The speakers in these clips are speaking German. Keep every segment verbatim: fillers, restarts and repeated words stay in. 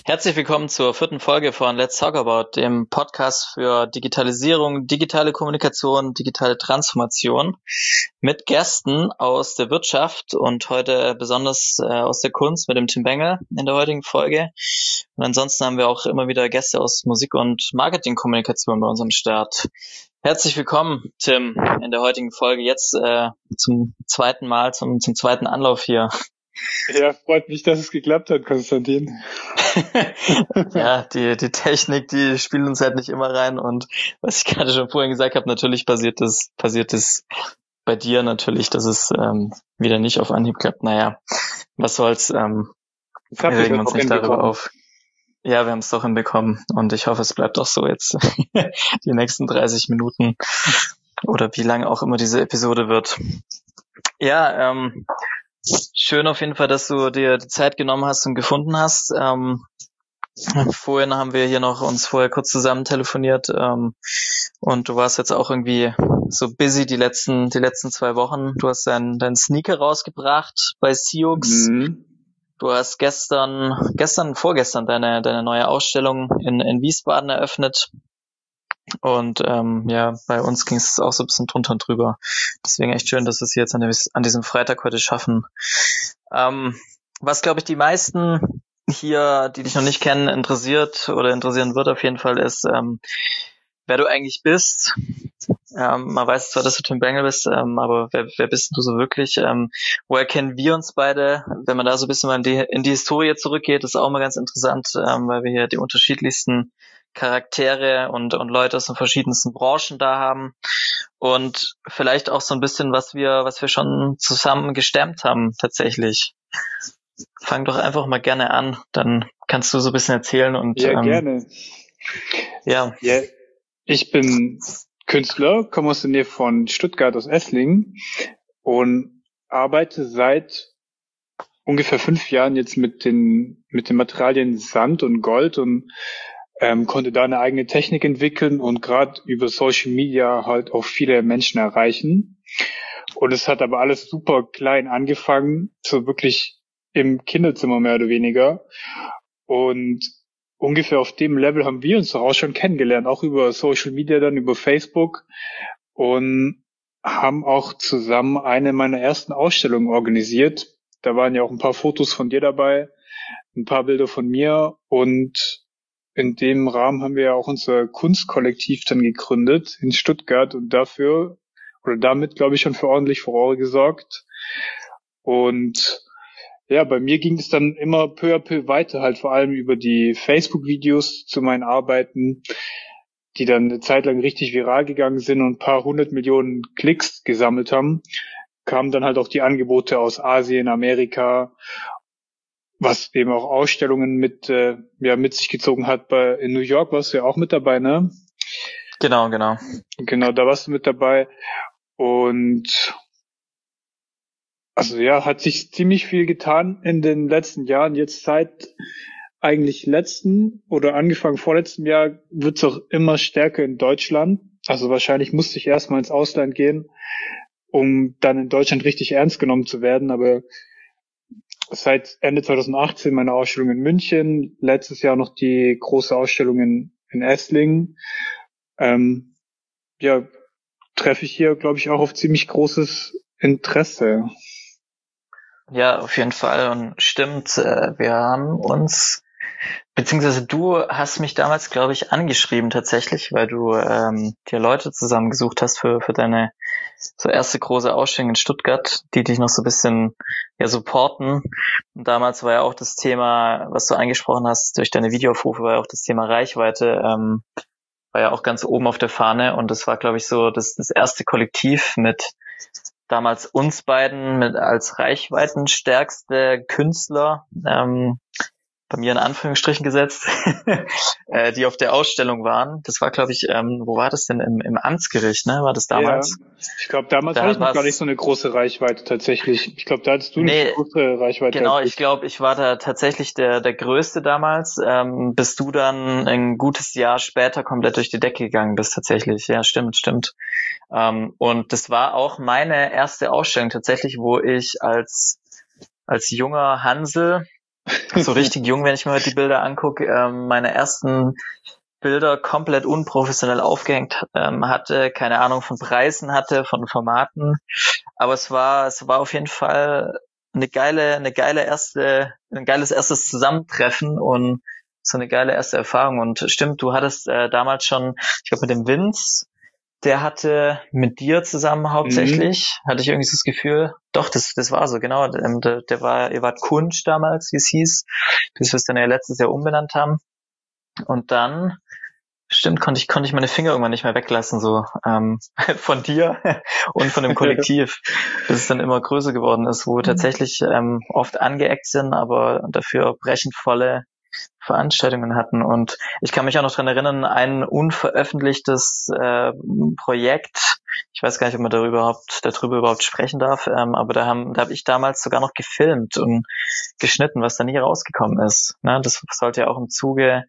Herzlich willkommen zur vierten Folge von Let's Talk About, dem Podcast für Digitalisierung, digitale Kommunikation, digitale Transformation mit Gästen aus der Wirtschaft und heute besonders äh, aus der Kunst mit dem Tim Bengel in der heutigen Folge. Und ansonsten haben wir auch immer wieder Gäste aus Musik- und Marketingkommunikation bei uns am Start. Herzlich willkommen, Tim, in der heutigen Folge jetzt äh, zum zweiten Mal, zum, zum zweiten Anlauf hier. Ja, freut mich, dass es geklappt hat, Konstantin. Ja, die die Technik, die spielt uns halt nicht immer rein und was ich gerade schon vorhin gesagt habe, natürlich passiert das passiert das bei dir natürlich, dass es ähm, wieder nicht auf Anhieb klappt. Naja, was soll's, ähm, wir regen uns nicht darüber auf. Ja, wir haben es doch hinbekommen und ich hoffe, es bleibt auch so jetzt die nächsten dreißig Minuten oder wie lange auch immer diese Episode wird. Ja, ähm, schön auf jeden Fall, dass du dir die Zeit genommen hast und gefunden hast. Ähm, vorhin haben wir hier noch uns vorher kurz zusammen telefoniert ähm, und du warst jetzt auch irgendwie so busy die letzten die letzten zwei Wochen. Du hast deinen dein Sneaker rausgebracht bei Sioux. Mhm. Du hast gestern, gestern, vorgestern deine deine neue Ausstellung in in Wiesbaden eröffnet. Und ähm, ja, bei uns ging es auch so ein bisschen drunter und drüber. Deswegen echt schön, dass wir es jetzt an, dem, an diesem Freitag heute schaffen. Ähm, was, glaube ich, die meisten hier, die dich noch nicht kennen, interessiert oder interessieren wird auf jeden Fall, ist, ähm, wer du eigentlich bist. Ähm, man weiß zwar, dass du Tim Bengel bist, ähm, aber wer, wer bist du so wirklich? Ähm, woher kennen wir uns beide? Wenn man da so ein bisschen mal in die, in die Historie zurückgeht, ist auch mal ganz interessant, ähm, weil wir hier die unterschiedlichsten Charaktere und, und Leute aus den verschiedensten Branchen da haben und vielleicht auch so ein bisschen, was wir, was wir schon zusammen gestemmt haben, tatsächlich. Fang doch einfach mal gerne an, dann kannst du so ein bisschen erzählen und, ja, ähm, gerne. Ja. Ja, ich bin Künstler, komme aus der Nähe von Stuttgart, aus Esslingen und arbeite seit ungefähr fünf Jahren jetzt mit den, mit den Materialien Sand und Gold und Ähm, konnte da eine eigene Technik entwickeln und gerade über Social Media halt auch viele Menschen erreichen. Und es hat aber alles super klein angefangen, so wirklich im Kinderzimmer mehr oder weniger. Und ungefähr auf dem Level haben wir uns doch auch schon kennengelernt, auch über Social Media, dann über Facebook und haben auch zusammen eine meiner ersten Ausstellungen organisiert. Da waren ja auch ein paar Fotos von dir dabei, ein paar Bilder von mir und in dem Rahmen haben wir ja auch unser Kunstkollektiv dann gegründet in Stuttgart und dafür oder damit, glaube ich, schon für ordentlich Furore gesorgt. Und ja, bei mir ging es dann immer peu à peu weiter, halt vor allem über die Facebook-Videos zu meinen Arbeiten, die dann eine Zeit lang richtig viral gegangen sind und ein paar hundert Millionen Klicks gesammelt haben, kamen dann halt auch die Angebote aus Asien, Amerika, was eben auch Ausstellungen mit äh, ja mit sich gezogen hat. Bei in New York warst du ja auch mit dabei, ne? Genau, genau. Genau, da warst du mit dabei. Und also ja, hat sich ziemlich viel getan in den letzten Jahren. Jetzt seit eigentlich letzten oder angefangen vorletzten Jahr wird's auch immer stärker in Deutschland. Also wahrscheinlich musste ich erstmal ins Ausland gehen, um dann in Deutschland richtig ernst genommen zu werden. Aber seit Ende zwanzig achtzehn meine Ausstellung in München, letztes Jahr noch die große Ausstellung in, in Esslingen. Ähm, ja, treffe ich hier, glaube ich, auch auf ziemlich großes Interesse. Ja, auf jeden Fall und stimmt, äh, wir haben uns, beziehungsweise du hast mich damals, glaube ich, angeschrieben tatsächlich, weil du ähm, dir Leute zusammengesucht hast für für deine so erste große Ausstellung in Stuttgart, die dich noch so ein bisschen ja supporten. Und damals war ja auch das Thema, was du angesprochen hast, durch deine Videoaufrufe war ja auch das Thema Reichweite, ähm, war ja auch ganz oben auf der Fahne und das war, glaube ich, so das, das erste Kollektiv mit damals uns beiden mit als reichweitenstärkste Künstler, ähm, bei mir in Anführungsstrichen gesetzt, äh, die auf der Ausstellung waren. Das war, glaube ich, ähm, wo war das denn? Im, im Amtsgericht, ne? War das damals? Ja, ich glaube, damals da hatte ich noch gar nicht so eine große Reichweite tatsächlich. Ich glaube, da hattest du nee, nicht so große Reichweite. Genau, ich glaube, ich war da tatsächlich der der Größte damals, ähm, bis du dann ein gutes Jahr später komplett durch die Decke gegangen bist tatsächlich. Ja, stimmt, stimmt. Ähm, und das war auch meine erste Ausstellung tatsächlich, wo ich als als junger Hansel so richtig jung, wenn ich mir heute die Bilder angucke. Ähm, meine ersten Bilder komplett unprofessionell aufgehängt ähm, hatte, keine Ahnung von Preisen hatte, von Formaten. Aber es war, es war auf jeden Fall eine geile, eine geile erste, ein geiles erstes Zusammentreffen und so eine geile erste Erfahrung. Und stimmt, du hattest äh, damals schon, ich glaube mit dem Vince, der hatte mit dir zusammen hauptsächlich, mhm. hatte ich irgendwie so das Gefühl, doch, das das war so, genau, der, der war, ihr wart Kunsch damals, wie es hieß, bis wir es dann ja letztes Jahr umbenannt haben. Und dann, stimmt, konnte ich, konnte ich meine Finger irgendwann nicht mehr weglassen, so ähm, von dir und von dem Kollektiv, bis es dann immer größer geworden ist, wo wir tatsächlich ähm, oft angeeckt sind, aber dafür brechend volle Veranstaltungen hatten. Und ich kann mich auch noch dran erinnern, ein unveröffentlichtes äh, Projekt, ich weiß gar nicht, ob man darüber überhaupt, darüber überhaupt sprechen darf, ähm, aber da haben, da habe ich damals sogar noch gefilmt und geschnitten, was da nie rausgekommen ist. Ne? Das sollte ja auch im Zuge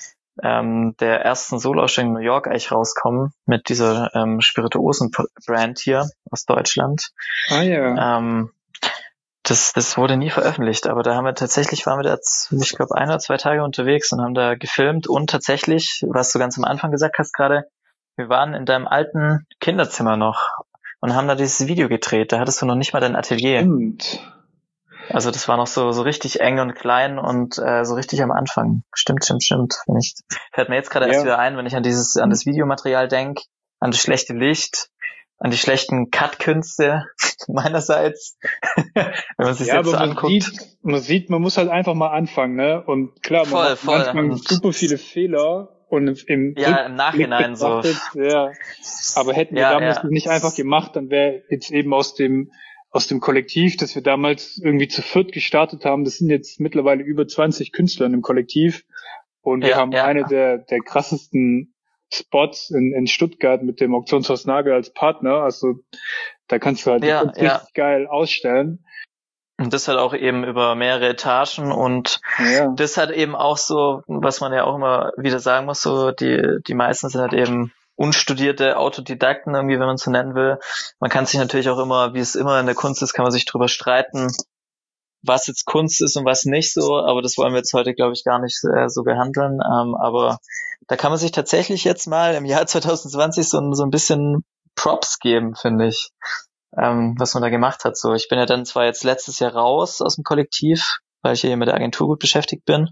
ähm, der ersten Solo-Ausstellung in New York eigentlich rauskommen, mit dieser ähm, Spirituosen-Brand hier aus Deutschland. Ah ja. Ähm, Das, das wurde nie veröffentlicht, aber da haben wir tatsächlich, waren wir da, ich glaube, ein oder zwei Tage unterwegs und haben da gefilmt und tatsächlich, was du ganz am Anfang gesagt hast gerade, wir waren in deinem alten Kinderzimmer noch und haben da dieses Video gedreht, da hattest du noch nicht mal dein Atelier. Stimmt. Also das war noch so so richtig eng und klein und äh, so richtig am Anfang. Stimmt, stimmt, stimmt. Wenn ich, fällt mir jetzt gerade ja. erst wieder ein, wenn ich an dieses, an das Videomaterial denke, an das schlechte Licht, an die schlechten Cut-Künste meinerseits, wenn man sich ja, jetzt so man anguckt. Sieht, man sieht, man muss halt einfach mal anfangen, ne? Und klar, man voll, macht voll. manchmal und super viele Fehler und im, ja, im Nachhinein so. Ja, aber hätten wir ja, damals ja. nicht einfach gemacht, dann wäre jetzt eben aus dem aus dem Kollektiv, das wir damals irgendwie zu viert gestartet haben, das sind jetzt mittlerweile über zwanzig Künstler im Kollektiv und wir ja, haben ja. eine der der krassesten Spots in, in Stuttgart mit dem Auktionshaus Nagel als Partner, also da kannst du halt ja, richtig ja. geil ausstellen. Und das halt auch eben über mehrere Etagen und ja. das hat eben auch so, was man ja auch immer wieder sagen muss, so die die meisten sind halt eben unstudierte Autodidakten irgendwie, wenn man es so nennen will. Man kann sich natürlich auch immer, wie es immer in der Kunst ist, kann man sich drüber streiten, was jetzt Kunst ist und was nicht so, aber das wollen wir jetzt heute, glaube ich, gar nicht äh, so behandeln. Ähm, aber da kann man sich tatsächlich jetzt mal im Jahr zwanzig zwanzig so, so ein bisschen Props geben, finde ich, ähm, was man da gemacht hat. So, ich bin ja dann zwar jetzt letztes Jahr raus aus dem Kollektiv, weil ich hier mit der Agentur gut beschäftigt bin,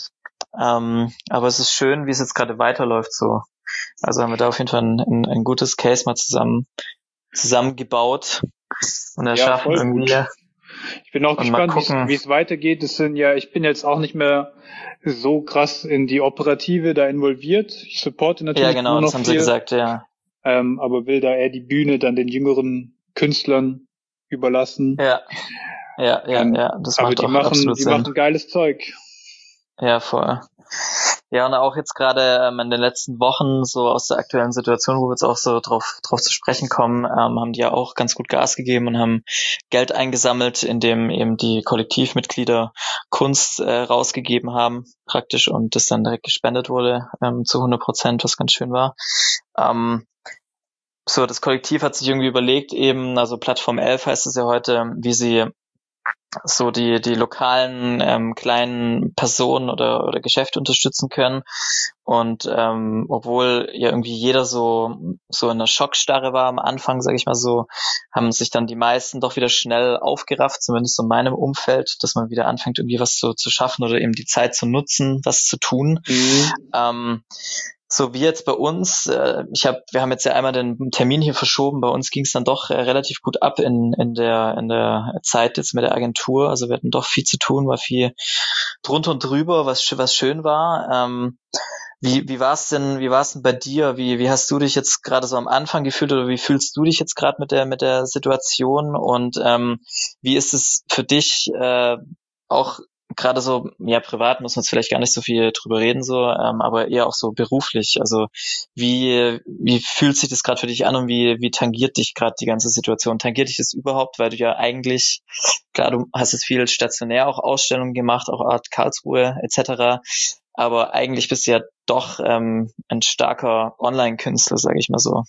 ähm, aber es ist schön, wie es jetzt gerade weiterläuft. So, also haben wir da auf jeden Fall ein, ein, ein gutes Case mal zusammen zusammengebaut und erschaffen ja, irgendwie. Gut. Ich bin auch gespannt, wie es weitergeht. Das sind ja, ich bin jetzt auch nicht mehr so krass in die Operative da involviert. Ich supporte natürlich ja, genau, nur noch das haben viel, sie gesagt, ja. Ähm, aber will da eher die Bühne dann den jüngeren Künstlern überlassen. Ja, ja, ja, ähm, ja, das aber macht die auch machen, absolut die Sinn. machen geiles Zeug. Ja, voll. Ja, und auch jetzt gerade ähm, in den letzten Wochen, so aus der aktuellen Situation, wo wir jetzt auch so drauf, drauf zu sprechen kommen, ähm, haben die ja auch ganz gut Gas gegeben und haben Geld eingesammelt, indem eben die Kollektivmitglieder Kunst äh, rausgegeben haben, praktisch, und das dann direkt gespendet wurde, ähm, zu hundert Prozent, was ganz schön war. Ähm, so, das Kollektiv hat sich irgendwie überlegt, eben, also Plattform elf heißt es ja heute, wie sie so die die lokalen ähm, kleinen Personen oder oder Geschäfte unterstützen können, und ähm, obwohl ja irgendwie jeder so so in einer Schockstarre war am Anfang, sage ich mal so, haben sich dann die meisten doch wieder schnell aufgerafft, zumindest in meinem Umfeld, dass man wieder anfängt, irgendwie was zu, zu schaffen oder eben die Zeit zu nutzen, was zu tun. Mhm. Ähm, so wie jetzt bei uns, äh, ich habe, wir haben jetzt ja einmal den Termin hier verschoben, bei uns ging es dann doch äh, relativ gut ab in in der in der Zeit jetzt mit der Agentur, also wir hatten doch viel zu tun, war viel drunter und drüber, was was schön war. Ähm, wie wie war es denn, wie war es denn bei dir? Wie wie hast du dich jetzt gerade so am Anfang gefühlt oder wie fühlst du dich jetzt gerade mit der mit der Situation, und ähm, wie ist es für dich äh, auch gerade so, ja, privat muss man jetzt vielleicht gar nicht so viel drüber reden, so, ähm, aber eher auch so beruflich. Also wie wie fühlt sich das gerade für dich an und wie wie tangiert dich gerade die ganze Situation? Tangiert dich das überhaupt, weil du ja eigentlich, klar, du hast jetzt viel stationär auch Ausstellungen gemacht, auch Art Karlsruhe et cetera, aber eigentlich bist du ja doch ähm, ein starker Online-Künstler, sage ich mal so.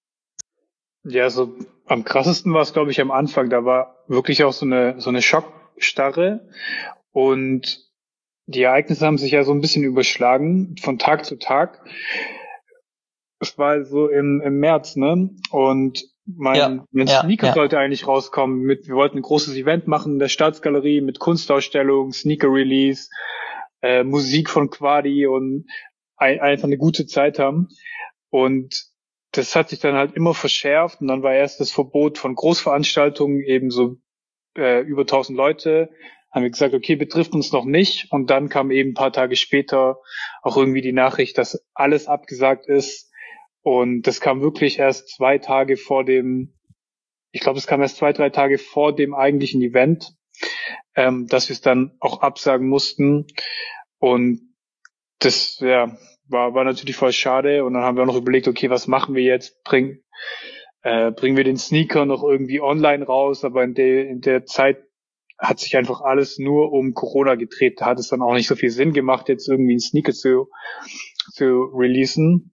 Ja, so am krassesten war es, glaube ich, am Anfang. Da war wirklich auch so eine so eine Schockstarre. Und die Ereignisse haben sich ja so ein bisschen überschlagen von Tag zu Tag. Es war so im, im März, ne? Und mein, Ja, mein ja, Sneaker ja. sollte eigentlich rauskommen. Mit, wir wollten ein großes Event machen in der Staatsgalerie mit Kunstausstellung, Sneaker-Release, äh, Musik von Quadi und ein, einfach eine gute Zeit haben. Und das hat sich dann halt immer verschärft. Und dann war erst das Verbot von Großveranstaltungen, eben so äh, über tausend Leute. Haben wir gesagt, okay, betrifft uns noch nicht. Und dann kam eben ein paar Tage später auch irgendwie die Nachricht, dass alles abgesagt ist. Und das kam wirklich erst zwei Tage vor dem, ich glaube, es kam erst zwei, drei Tage vor dem eigentlichen Event, ähm, dass wir es dann auch absagen mussten. Und das, ja, war, war natürlich voll schade. Und dann haben wir auch noch überlegt, okay, was machen wir jetzt? Bring, äh, bringen wir den Sneaker noch irgendwie online raus? Aber in der, in der Zeit hat sich einfach alles nur um Corona gedreht. Da hat es dann auch nicht so viel Sinn gemacht, jetzt irgendwie einen Sneaker zu, zu releasen.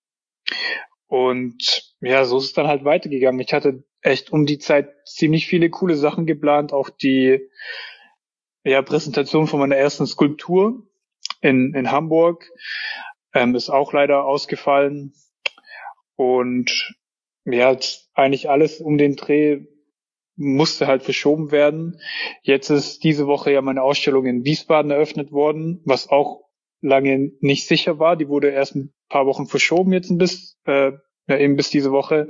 Und ja, so ist es dann halt weitergegangen. Ich hatte echt um die Zeit ziemlich viele coole Sachen geplant. Auch die ja, Präsentation von meiner ersten Skulptur in, in Hamburg ähm, ist auch leider ausgefallen. Und ja, eigentlich alles um den Dreh musste halt verschoben werden. Jetzt ist diese Woche ja meine Ausstellung in Wiesbaden eröffnet worden, was auch lange nicht sicher war. Die wurde erst ein paar Wochen verschoben jetzt ein bisschen, äh, ja, eben bis diese Woche.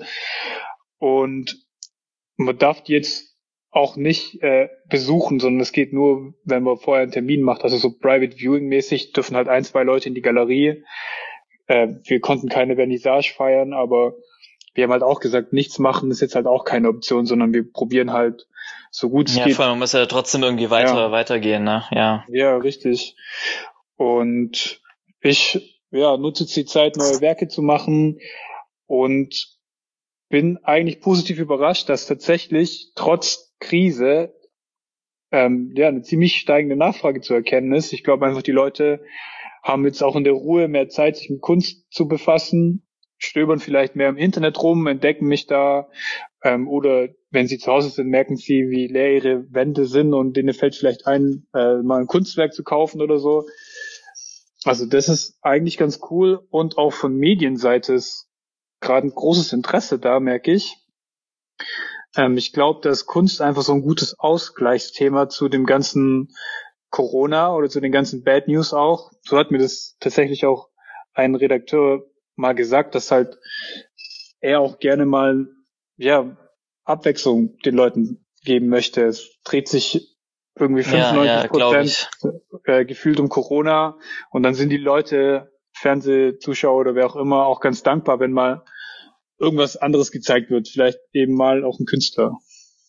Und man darf die jetzt auch nicht äh, besuchen, sondern es geht nur, wenn man vorher einen Termin macht. Also so Private Viewing mäßig dürfen halt ein, zwei Leute in die Galerie. Äh, wir konnten keine Vernissage feiern, aber wir haben halt auch gesagt, nichts machen ist jetzt halt auch keine Option, sondern wir probieren halt so gut es Ja, geht. vor allem, man muss ja trotzdem irgendwie weiter, Ja. weitergehen, ne? Ja. Ja, richtig. Und ich, ja, nutze jetzt die Zeit, neue Werke zu machen und bin eigentlich positiv überrascht, dass tatsächlich trotz Krise ähm, ja eine ziemlich steigende Nachfrage zu erkennen ist. Ich glaube einfach, die Leute haben jetzt auch in der Ruhe mehr Zeit, sich mit Kunst zu befassen, stöbern vielleicht mehr im Internet rum, entdecken mich da ähm, oder wenn sie zu Hause sind, merken sie, wie leer ihre Wände sind und denen fällt vielleicht ein, äh, mal ein Kunstwerk zu kaufen oder so. Also das ist eigentlich ganz cool und auch von Medienseite ist gerade ein großes Interesse da, merke ich. Ähm, ich glaube, dass Kunst einfach so ein gutes Ausgleichsthema zu dem ganzen Corona oder zu den ganzen Bad News auch. So hat mir das tatsächlich auch ein Redakteur mal gesagt, dass halt er auch gerne mal, ja, Abwechslung den Leuten geben möchte. Es dreht sich irgendwie fünfundneunzig Prozent ja, ja, äh, gefühlt um Corona und dann sind die Leute, Fernsehzuschauer oder wer auch immer, auch ganz dankbar, wenn mal irgendwas anderes gezeigt wird. Vielleicht eben mal auch ein Künstler.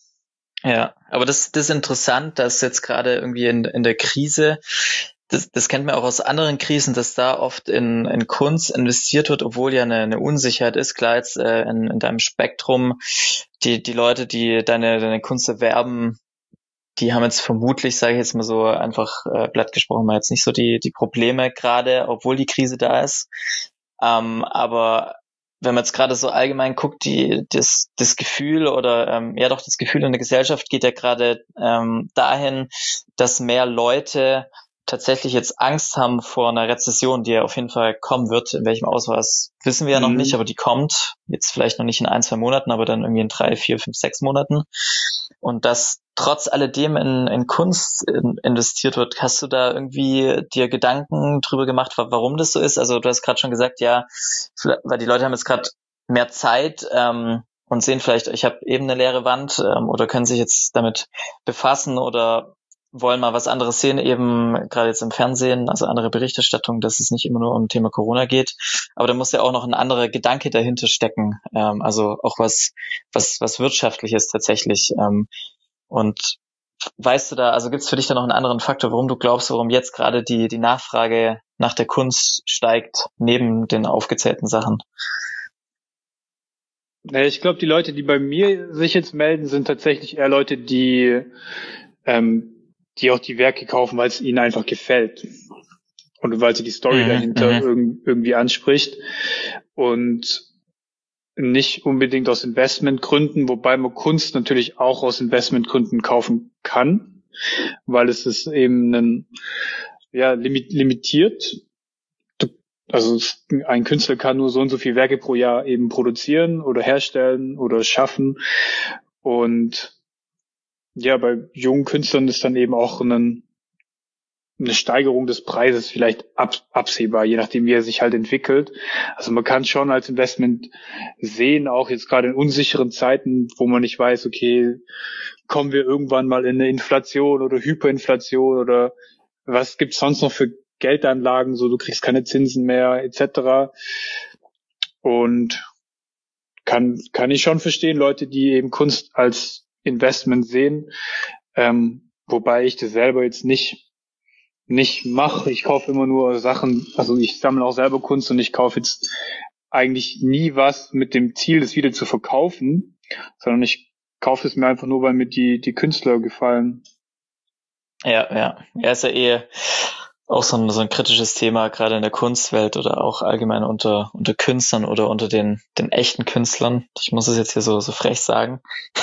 Ja, aber das, das ist interessant, dass jetzt gerade irgendwie in, in der Krise, das, das kennt man auch aus anderen Krisen, dass da oft in, in Kunst investiert wird, obwohl ja eine, eine Unsicherheit ist. Klar, jetzt äh, in, in deinem Spektrum, die, die Leute, die deine, deine Kunst erwerben, die haben jetzt vermutlich, sage ich jetzt mal so einfach äh, platt gesprochen, mal jetzt nicht so die, die Probleme gerade, obwohl die Krise da ist. Ähm, aber wenn man jetzt gerade so allgemein guckt, die das das Gefühl oder ähm, ja doch das Gefühl in der Gesellschaft geht ja gerade ähm, dahin, dass mehr Leute tatsächlich jetzt Angst haben vor einer Rezession, die ja auf jeden Fall kommen wird. In welchem Ausmaß wissen wir ja noch mhm. nicht, aber die kommt jetzt vielleicht noch nicht in ein, zwei Monaten, aber dann irgendwie in drei, vier, fünf, sechs Monaten. Und dass trotz alledem in, in Kunst in, investiert wird. Hast du da irgendwie dir Gedanken drüber gemacht, warum das so ist? Also du hast gerade schon gesagt, ja, weil die Leute haben jetzt gerade mehr Zeit ähm, und sehen vielleicht, ich habe eben eine leere Wand ähm, oder können sich jetzt damit befassen oder wollen mal was anderes sehen, eben gerade jetzt im Fernsehen, also andere Berichterstattung, dass es nicht immer nur um Thema Corona geht. Aber da muss ja auch noch ein anderer Gedanke dahinter stecken, ähm, also auch was was was Wirtschaftliches tatsächlich. Ähm, und weißt du da, also gibt es für dich da noch einen anderen Faktor, warum du glaubst, warum jetzt gerade die die Nachfrage nach der Kunst steigt, neben den aufgezählten Sachen? Ich glaube, die Leute, die bei mir sich jetzt melden, sind tatsächlich eher Leute, die ähm, die auch die Werke kaufen, weil es ihnen einfach gefällt und weil sie die Story mhm, dahinter irg- irgendwie anspricht und nicht unbedingt aus Investmentgründen, wobei man Kunst natürlich auch aus Investmentgründen kaufen kann, weil es ist eben ein ja limit, limitiert. Du, also ein Künstler kann nur so und so viele Werke pro Jahr eben produzieren oder herstellen oder schaffen. Und ja, bei jungen Künstlern ist dann eben auch ein, eine Steigerung des Preises vielleicht ab, absehbar, je nachdem, wie er sich halt entwickelt. Also man kann schon als Investment sehen, auch jetzt gerade in unsicheren Zeiten, wo man nicht weiß, okay, kommen wir irgendwann mal in eine Inflation oder Hyperinflation oder was gibt's sonst noch für Geldanlagen, so du kriegst keine Zinsen mehr et cetera. Und kann kann ich schon verstehen, Leute, die eben Kunst als Investment sehen, ähm, wobei ich das selber jetzt nicht nicht mache. Ich kaufe immer nur Sachen, also ich sammle auch selber Kunst und ich kaufe jetzt eigentlich nie was mit dem Ziel, das wieder zu verkaufen, sondern ich kaufe es mir einfach nur, weil mir die die Künstler gefallen. Ja, ja. Er ist ja eh auch so ein, so ein kritisches Thema, gerade in der Kunstwelt oder auch allgemein unter unter Künstlern oder unter den den echten Künstlern. Ich muss es jetzt hier so so frech sagen.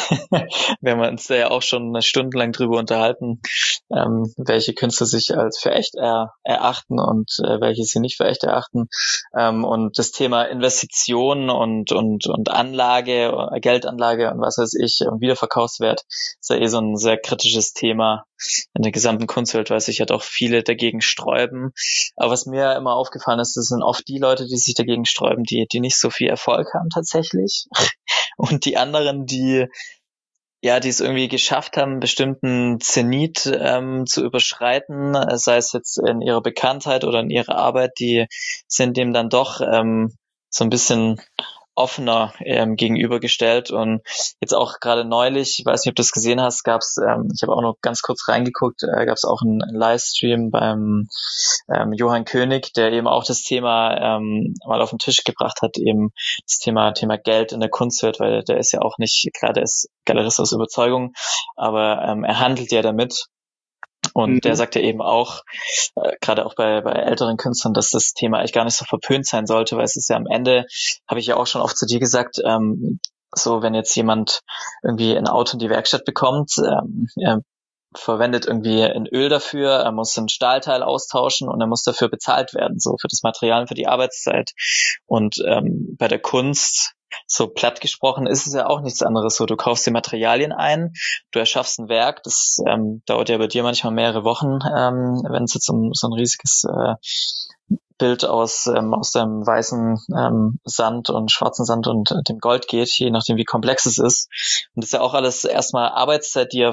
Wir haben uns da ja auch schon stundenlang drüber unterhalten, ähm, welche Künstler sich als für echt er, erachten und äh, welche sie nicht für echt erachten. Ähm, und das Thema Investition und und und Anlage, Geldanlage und was weiß ich, Wiederverkaufswert ist ja eh so ein sehr kritisches Thema in der gesamten Kunstwelt, weil sich halt auch viele dagegen sträuben. Aber was mir immer aufgefallen ist, das sind oft die Leute, die sich dagegen sträuben, die die nicht so viel Erfolg haben tatsächlich. Und die anderen, die ja, die es irgendwie geschafft haben, einen bestimmten Zenit ähm, zu überschreiten, sei es jetzt in ihrer Bekanntheit oder in ihrer Arbeit, die sind dem dann doch ähm, so ein bisschen offener ähm, gegenübergestellt. Und jetzt auch gerade neulich, ich weiß nicht, ob du das gesehen hast, gab es, ähm, ich habe auch noch ganz kurz reingeguckt, äh, gab es auch einen, einen Livestream beim ähm, Johann König, der eben auch das Thema ähm, mal auf den Tisch gebracht hat, eben das Thema Thema Geld in der Kunstwelt, weil der ist ja auch nicht, klar, der ist Galerist aus Überzeugung, aber ähm, er handelt ja damit. Und mhm. der sagt ja eben auch, äh, gerade auch bei, bei älteren Künstlern, dass das Thema eigentlich gar nicht so verpönt sein sollte, weil es ist ja am Ende, habe ich ja auch schon oft zu dir gesagt, ähm, so wenn jetzt jemand irgendwie ein Auto in die Werkstatt bekommt, ähm, er verwendet irgendwie ein Öl dafür, er muss ein Stahlteil austauschen und er muss dafür bezahlt werden, so für das Material und für die Arbeitszeit. Und ähm, bei der Kunst, so platt gesprochen, ist es ja auch nichts anderes so. Du kaufst die Materialien ein, du erschaffst ein Werk, das ähm, dauert ja bei dir manchmal mehrere Wochen, ähm, wenn es jetzt um so ein riesiges äh, Bild aus ähm, aus dem weißen ähm, Sand und schwarzen Sand und äh, dem Gold geht, je nachdem wie komplex es ist. Und das ist ja auch alles erstmal Arbeitszeit, die ja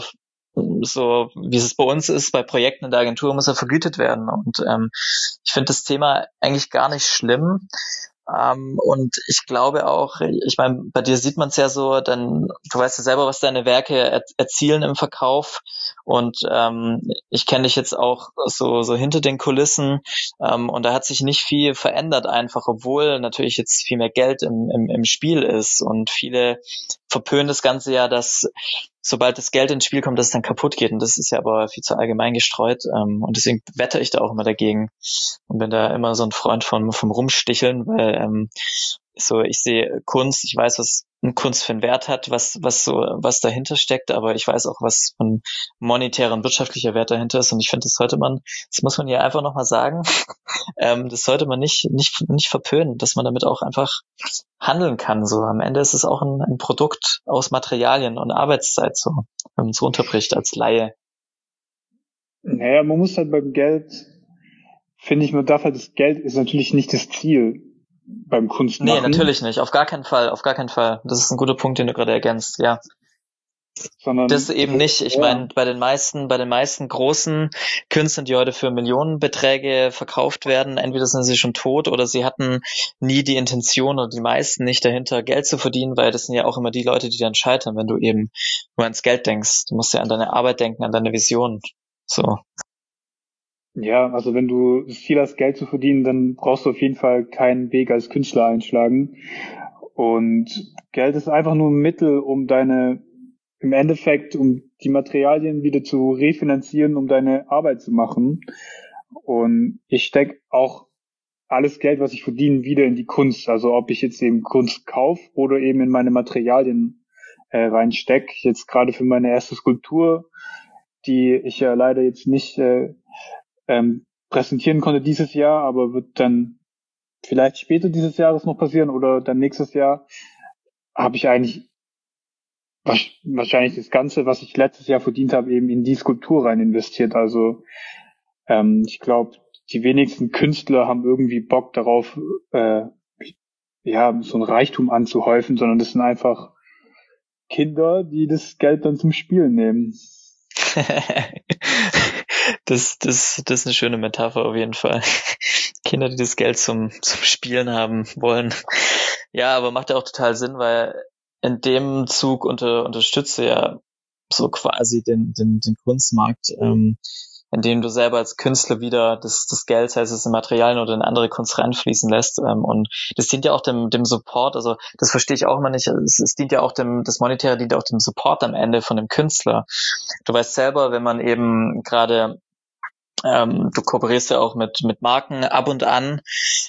so wie es bei uns ist, bei Projekten in der Agentur muss er vergütet werden. Und ähm, ich finde das Thema eigentlich gar nicht schlimm. Um, und ich glaube auch, ich meine, bei dir sieht man es ja so, dann du weißt ja selber, was deine Werke er, erzielen im Verkauf. Und ähm, ich kenne dich jetzt auch so so hinter den Kulissen ähm, und da hat sich nicht viel verändert einfach, obwohl natürlich jetzt viel mehr Geld im, im, im Spiel ist und viele verpönen das Ganze ja, dass sobald das Geld ins Spiel kommt, dass es dann kaputt geht. Und das ist ja aber viel zu allgemein gestreut. Ähm, und deswegen wette ich da auch immer dagegen und bin da immer so ein Freund von vom Rumsticheln, weil ähm, so ich sehe Kunst, ich weiß, was eine Kunst für einen Wert hat, was was so was dahinter steckt, aber ich weiß auch, was von monetärer und wirtschaftlicher Wert dahinter ist. Und ich finde, das sollte man, das muss man hier einfach nochmal sagen, ähm, das sollte man nicht nicht nicht verpönen, dass man damit auch einfach handeln kann. So am Ende ist es auch ein, ein Produkt aus Materialien und Arbeitszeit, so wenn man es runterbricht als Laie. Naja, man muss halt beim Geld, finde ich, man darf halt, das Geld ist natürlich nicht das Ziel beim Kunstmachen. Nee, natürlich nicht, auf gar keinen Fall, auf gar keinen Fall. Das ist ein guter Punkt, den du gerade ergänzt, ja. Sondern das eben nicht. Ich ja. meine, bei den meisten, bei den meisten großen Künstlern, die heute für Millionenbeträge verkauft werden, entweder sind sie schon tot oder sie hatten nie die Intention oder die meisten nicht dahinter, Geld zu verdienen, weil das sind ja auch immer die Leute, die dann scheitern, wenn du eben nur ans Geld denkst. Du musst ja an deine Arbeit denken, an deine Vision. So. Ja, also wenn du das Ziel hast, Geld zu verdienen, dann brauchst du auf jeden Fall keinen Weg als Künstler einschlagen. Und Geld ist einfach nur ein Mittel, um deine im Endeffekt, um die Materialien wieder zu refinanzieren, um deine Arbeit zu machen. Und ich stecke auch alles Geld, was ich verdiene, wieder in die Kunst. Also ob ich jetzt eben Kunst kaufe oder eben in meine Materialien äh, reinstecke. Jetzt gerade für meine erste Skulptur, die ich ja leider jetzt nicht äh, ähm, präsentieren konnte dieses Jahr, aber wird dann vielleicht später dieses Jahres noch passieren oder dann nächstes Jahr, habe ich eigentlich wahrscheinlich das Ganze, was ich letztes Jahr verdient habe, eben in die Skulptur rein investiert. Also ähm, ich glaube, die wenigsten Künstler haben irgendwie Bock darauf, äh, ja, so ein Reichtum anzuhäufen, sondern das sind einfach Kinder, die das Geld dann zum Spielen nehmen. das, das, das ist eine schöne Metapher auf jeden Fall. Kinder, die das Geld zum, zum Spielen haben wollen. Ja, aber macht ja auch total Sinn, weil in dem Zug unter, unterstützt du ja so quasi den, den, den Kunstmarkt, ähm, indem du selber als Künstler wieder das, das Geld, sei es in Materialien oder in andere Kunst reinfließen lässt. Ähm, und das dient ja auch dem, dem Support, also das verstehe ich auch immer nicht. Es, es dient ja auch dem, das Monetäre dient auch dem Support am Ende von dem Künstler. Du weißt selber, wenn man eben gerade, ähm, du kooperierst ja auch mit, mit Marken ab und an,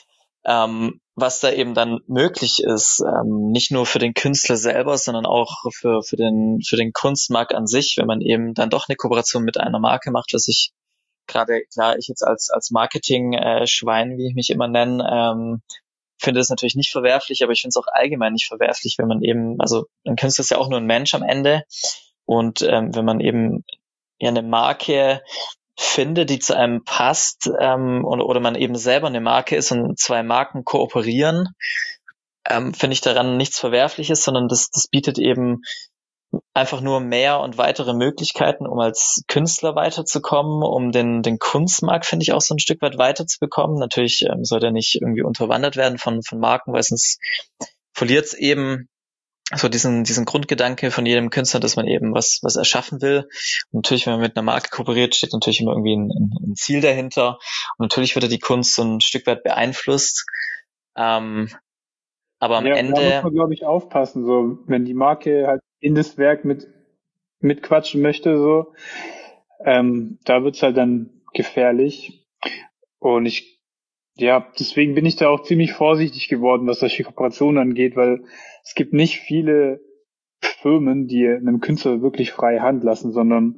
ähm, was da eben dann möglich ist, ähm, nicht nur für den Künstler selber, sondern auch für, für den, für den Kunstmarkt an sich, wenn man eben dann doch eine Kooperation mit einer Marke macht, was ich gerade, klar, ich jetzt als, als Marketing-Schwein, wie ich mich immer nenne, ähm, finde es natürlich nicht verwerflich, aber ich finde es auch allgemein nicht verwerflich, wenn man eben, also ein Künstler ist ja auch nur ein Mensch am Ende und ähm, wenn man eben ja eine Marke finde, die zu einem passt, ähm, oder, oder man eben selber eine Marke ist und zwei Marken kooperieren, ähm, finde ich daran nichts Verwerfliches, sondern das, das bietet eben einfach nur mehr und weitere Möglichkeiten, um als Künstler weiterzukommen, um den, den Kunstmarkt, finde ich, auch so ein Stück weit weiterzubekommen. Natürlich ähm, soll der nicht irgendwie unterwandert werden von, von Marken, weil sonst verliert es eben so diesen, diesen Grundgedanke von jedem Künstler, dass man eben was, was erschaffen will. Und natürlich, wenn man mit einer Marke kooperiert, steht natürlich immer irgendwie ein, ein Ziel dahinter. Und natürlich wird ja die Kunst so ein Stück weit beeinflusst. Ähm, aber am ja, Ende. Da muss man, glaube ich, aufpassen, so, wenn die Marke halt in das Werk mit, mitquatschen möchte, so, ähm, da wird's halt dann gefährlich. Und ich, ja, deswegen bin ich da auch ziemlich vorsichtig geworden, was solche Kooperationen angeht, weil es gibt nicht viele Firmen, die einem Künstler wirklich freie Hand lassen, sondern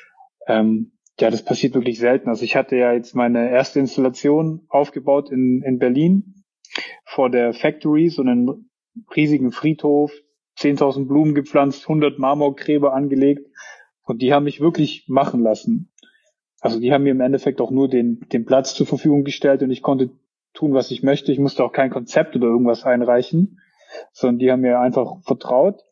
ähm, ja, das passiert wirklich selten. Also ich hatte ja jetzt meine erste Installation aufgebaut in, in Berlin vor der Factory, so einen riesigen Friedhof, zehntausend Blumen gepflanzt, hundert Marmorgräber angelegt und die haben mich wirklich machen lassen. Also die haben mir im Endeffekt auch nur den, den Platz zur Verfügung gestellt und ich konnte tun, was ich möchte. Ich musste auch kein Konzept oder irgendwas einreichen, sondern die haben mir einfach vertraut.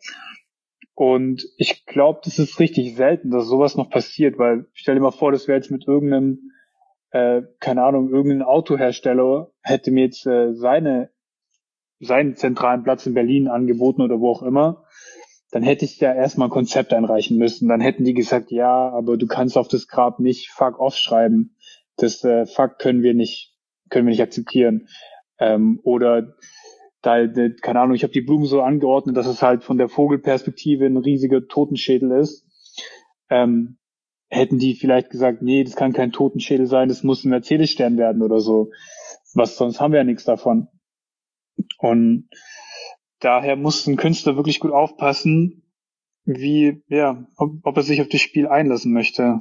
Und ich glaube, das ist richtig selten, dass sowas noch passiert, weil stell dir mal vor, das wäre jetzt mit irgendeinem, äh, keine Ahnung, irgendein Autohersteller hätte mir jetzt äh, seine seinen zentralen Platz in Berlin angeboten oder wo auch immer, dann hätte ich ja erstmal ein Konzept einreichen müssen. Dann hätten die gesagt, ja, aber du kannst auf das Grab nicht fuck off schreiben. Das äh, fuck können wir nicht, können wir nicht akzeptieren. Ähm, oder da, keine Ahnung, ich habe die Blumen so angeordnet, dass es halt von der Vogelperspektive ein riesiger Totenschädel ist. Ähm, hätten die vielleicht gesagt, nee, das kann kein Totenschädel sein, das muss ein Mercedes-Stern werden oder so. Was, sonst haben wir ja nichts davon. Und daher muss ein Künstler wirklich gut aufpassen, wie, ja, ob, ob er sich auf das Spiel einlassen möchte.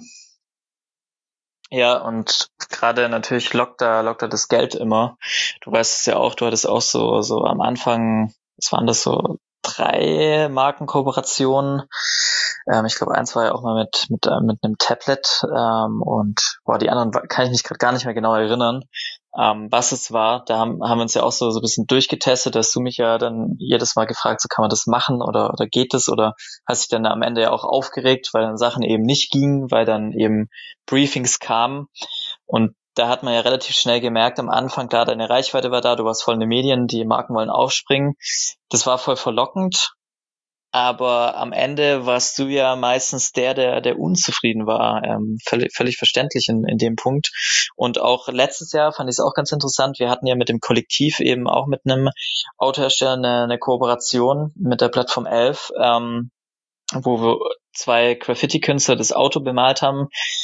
Ja, und gerade natürlich lockt da, lockt da das Geld immer. Du weißt es ja auch, du hattest auch so, so am Anfang, was waren das so, drei Markenkooperationen. Ähm, ich glaube, eins war ja auch mal mit, mit, äh, mit einem Tablet, ähm, und, boah, die anderen kann ich mich gerade gar nicht mehr genau erinnern, ähm, was es war. Da haben, haben wir uns ja auch so, so ein bisschen durchgetestet, dass du mich ja dann jedes Mal gefragt, so kann man das machen oder, oder geht es, oder hast dich dann am Ende ja auch aufgeregt, weil dann Sachen eben nicht gingen, weil dann eben Briefings kamen. Und da hat man ja relativ schnell gemerkt am Anfang, klar, deine Reichweite war da, du warst voll in den Medien, die Marken wollen aufspringen. Das war voll verlockend. Aber am Ende warst du ja meistens der, der, der unzufrieden war. Ähm, völlig, völlig verständlich in, in dem Punkt. Und auch letztes Jahr fand ich es auch ganz interessant. Wir hatten ja mit dem Kollektiv eben auch mit einem Autohersteller eine, eine Kooperation mit der Plattform elf, ähm, wo wir zwei Graffiti-Künstler das Auto bemalt haben.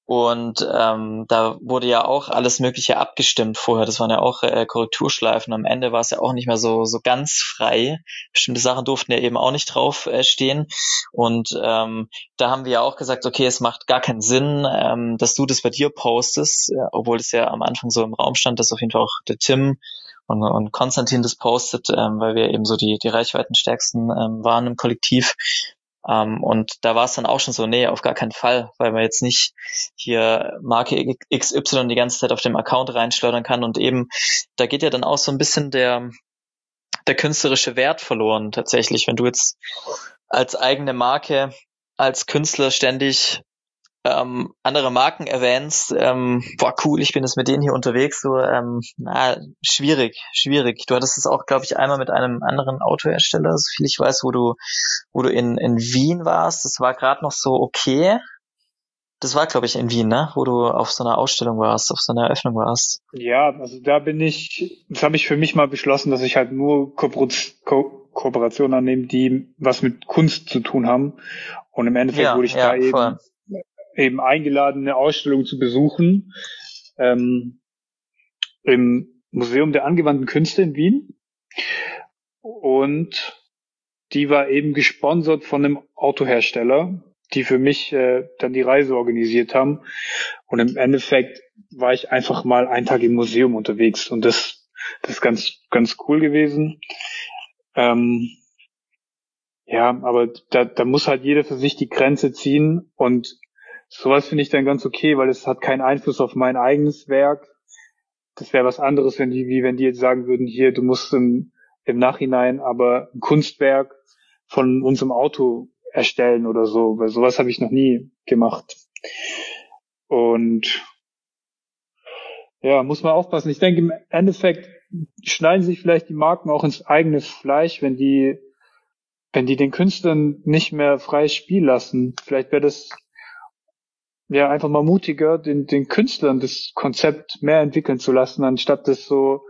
Und ähm, da wurde ja auch alles Mögliche abgestimmt vorher. Das waren ja auch äh, Korrekturschleifen. Am Ende war es ja auch nicht mehr so so ganz frei. Bestimmte Sachen durften ja eben auch nicht drauf äh, stehen. Und ähm, da haben wir ja auch gesagt, okay, es macht gar keinen Sinn, ähm, dass du das bei dir postest, äh, obwohl es ja am Anfang so im Raum stand, dass auf jeden Fall auch der Tim und, und Konstantin das postet, ähm, weil wir eben so die die reichweitenstärksten ähm, waren im Kollektiv. Um, und da war es dann auch schon so, nee, auf gar keinen Fall, weil man jetzt nicht hier Marke X Y die ganze Zeit auf dem Account reinschleudern kann und eben, da geht ja dann auch so ein bisschen der, der künstlerische Wert verloren tatsächlich, wenn du jetzt als eigene Marke, als Künstler ständig ähm, andere Marken erwähnst, ähm, boah cool, ich bin jetzt mit denen hier unterwegs, so ähm, na, schwierig, schwierig. Du hattest es auch, glaube ich, einmal mit einem anderen Autohersteller, so viel ich weiß, wo du wo du in in Wien warst. Das war gerade noch so okay. Das war, glaube ich, in Wien, ne? Wo du auf so einer Ausstellung warst, auf so einer Eröffnung warst. Ja, also da bin ich, das habe ich für mich mal beschlossen, dass ich halt nur Kooper- Ko Kooperationen annehme, die was mit Kunst zu tun haben. Und im Endeffekt Ja, wurde ich da ja, voll. eben eben eingeladen, eine Ausstellung zu besuchen ähm, im Museum der angewandten Künste in Wien. Und die war eben gesponsert von einem Autohersteller, die für mich äh, dann die Reise organisiert haben. Und im Endeffekt war ich einfach mal einen Tag im Museum unterwegs und das, das ist ganz, ganz cool gewesen. Ähm, ja, aber da, da muss halt jeder für sich die Grenze ziehen und sowas finde ich dann ganz okay, weil es hat keinen Einfluss auf mein eigenes Werk. Das wäre was anderes, wenn die, wie wenn die jetzt sagen würden, hier, du musst im, im Nachhinein aber ein Kunstwerk von unserem Auto erstellen oder so, weil sowas habe ich noch nie gemacht. Und ja, muss man aufpassen. Ich denke, im Endeffekt schneiden sich vielleicht die Marken auch ins eigene Fleisch, wenn die, wenn die den Künstlern nicht mehr freies Spiel lassen. Vielleicht wäre das ja einfach mal mutiger, den, den Künstlern das Konzept mehr entwickeln zu lassen, anstatt das so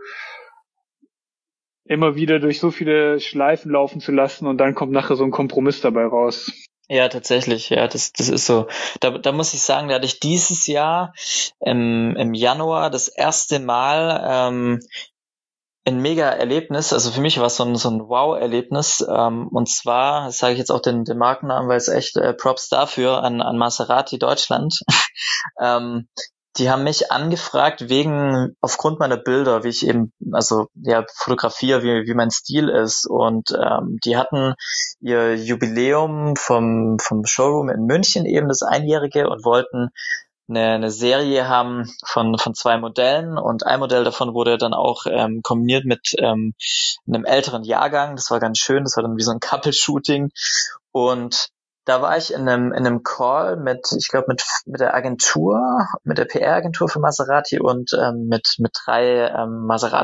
immer wieder durch so viele Schleifen laufen zu lassen und dann kommt nachher so ein Kompromiss dabei raus. Ja, tatsächlich, ja, das das ist so. Da, da muss ich sagen, da hatte ich dieses Jahr im, im Januar das erste Mal ähm, ein mega Erlebnis. Also für mich war es so ein, so ein Wow-Erlebnis. Ähm, und zwar, das sage ich jetzt auch den, den Markennamen, weil es echt äh, Props dafür an, an Maserati Deutschland. ähm, Die haben mich angefragt wegen, aufgrund meiner Bilder, wie ich eben, also ja, fotografiere, wie, wie mein Stil ist. Und ähm, die hatten ihr Jubiläum vom, vom Showroom in München, eben das Einjährige, und wollten eine, eine Serie haben von, von zwei Modellen. Und ein Modell davon wurde dann auch ähm, kombiniert mit ähm, einem älteren Jahrgang. Das war ganz schön, das war dann wie so ein Couple-Shooting. Und da war ich in einem in einem Call mit, ich glaube mit mit der Agentur, mit der P R-Agentur für Maserati und ähm, mit mit drei ähm,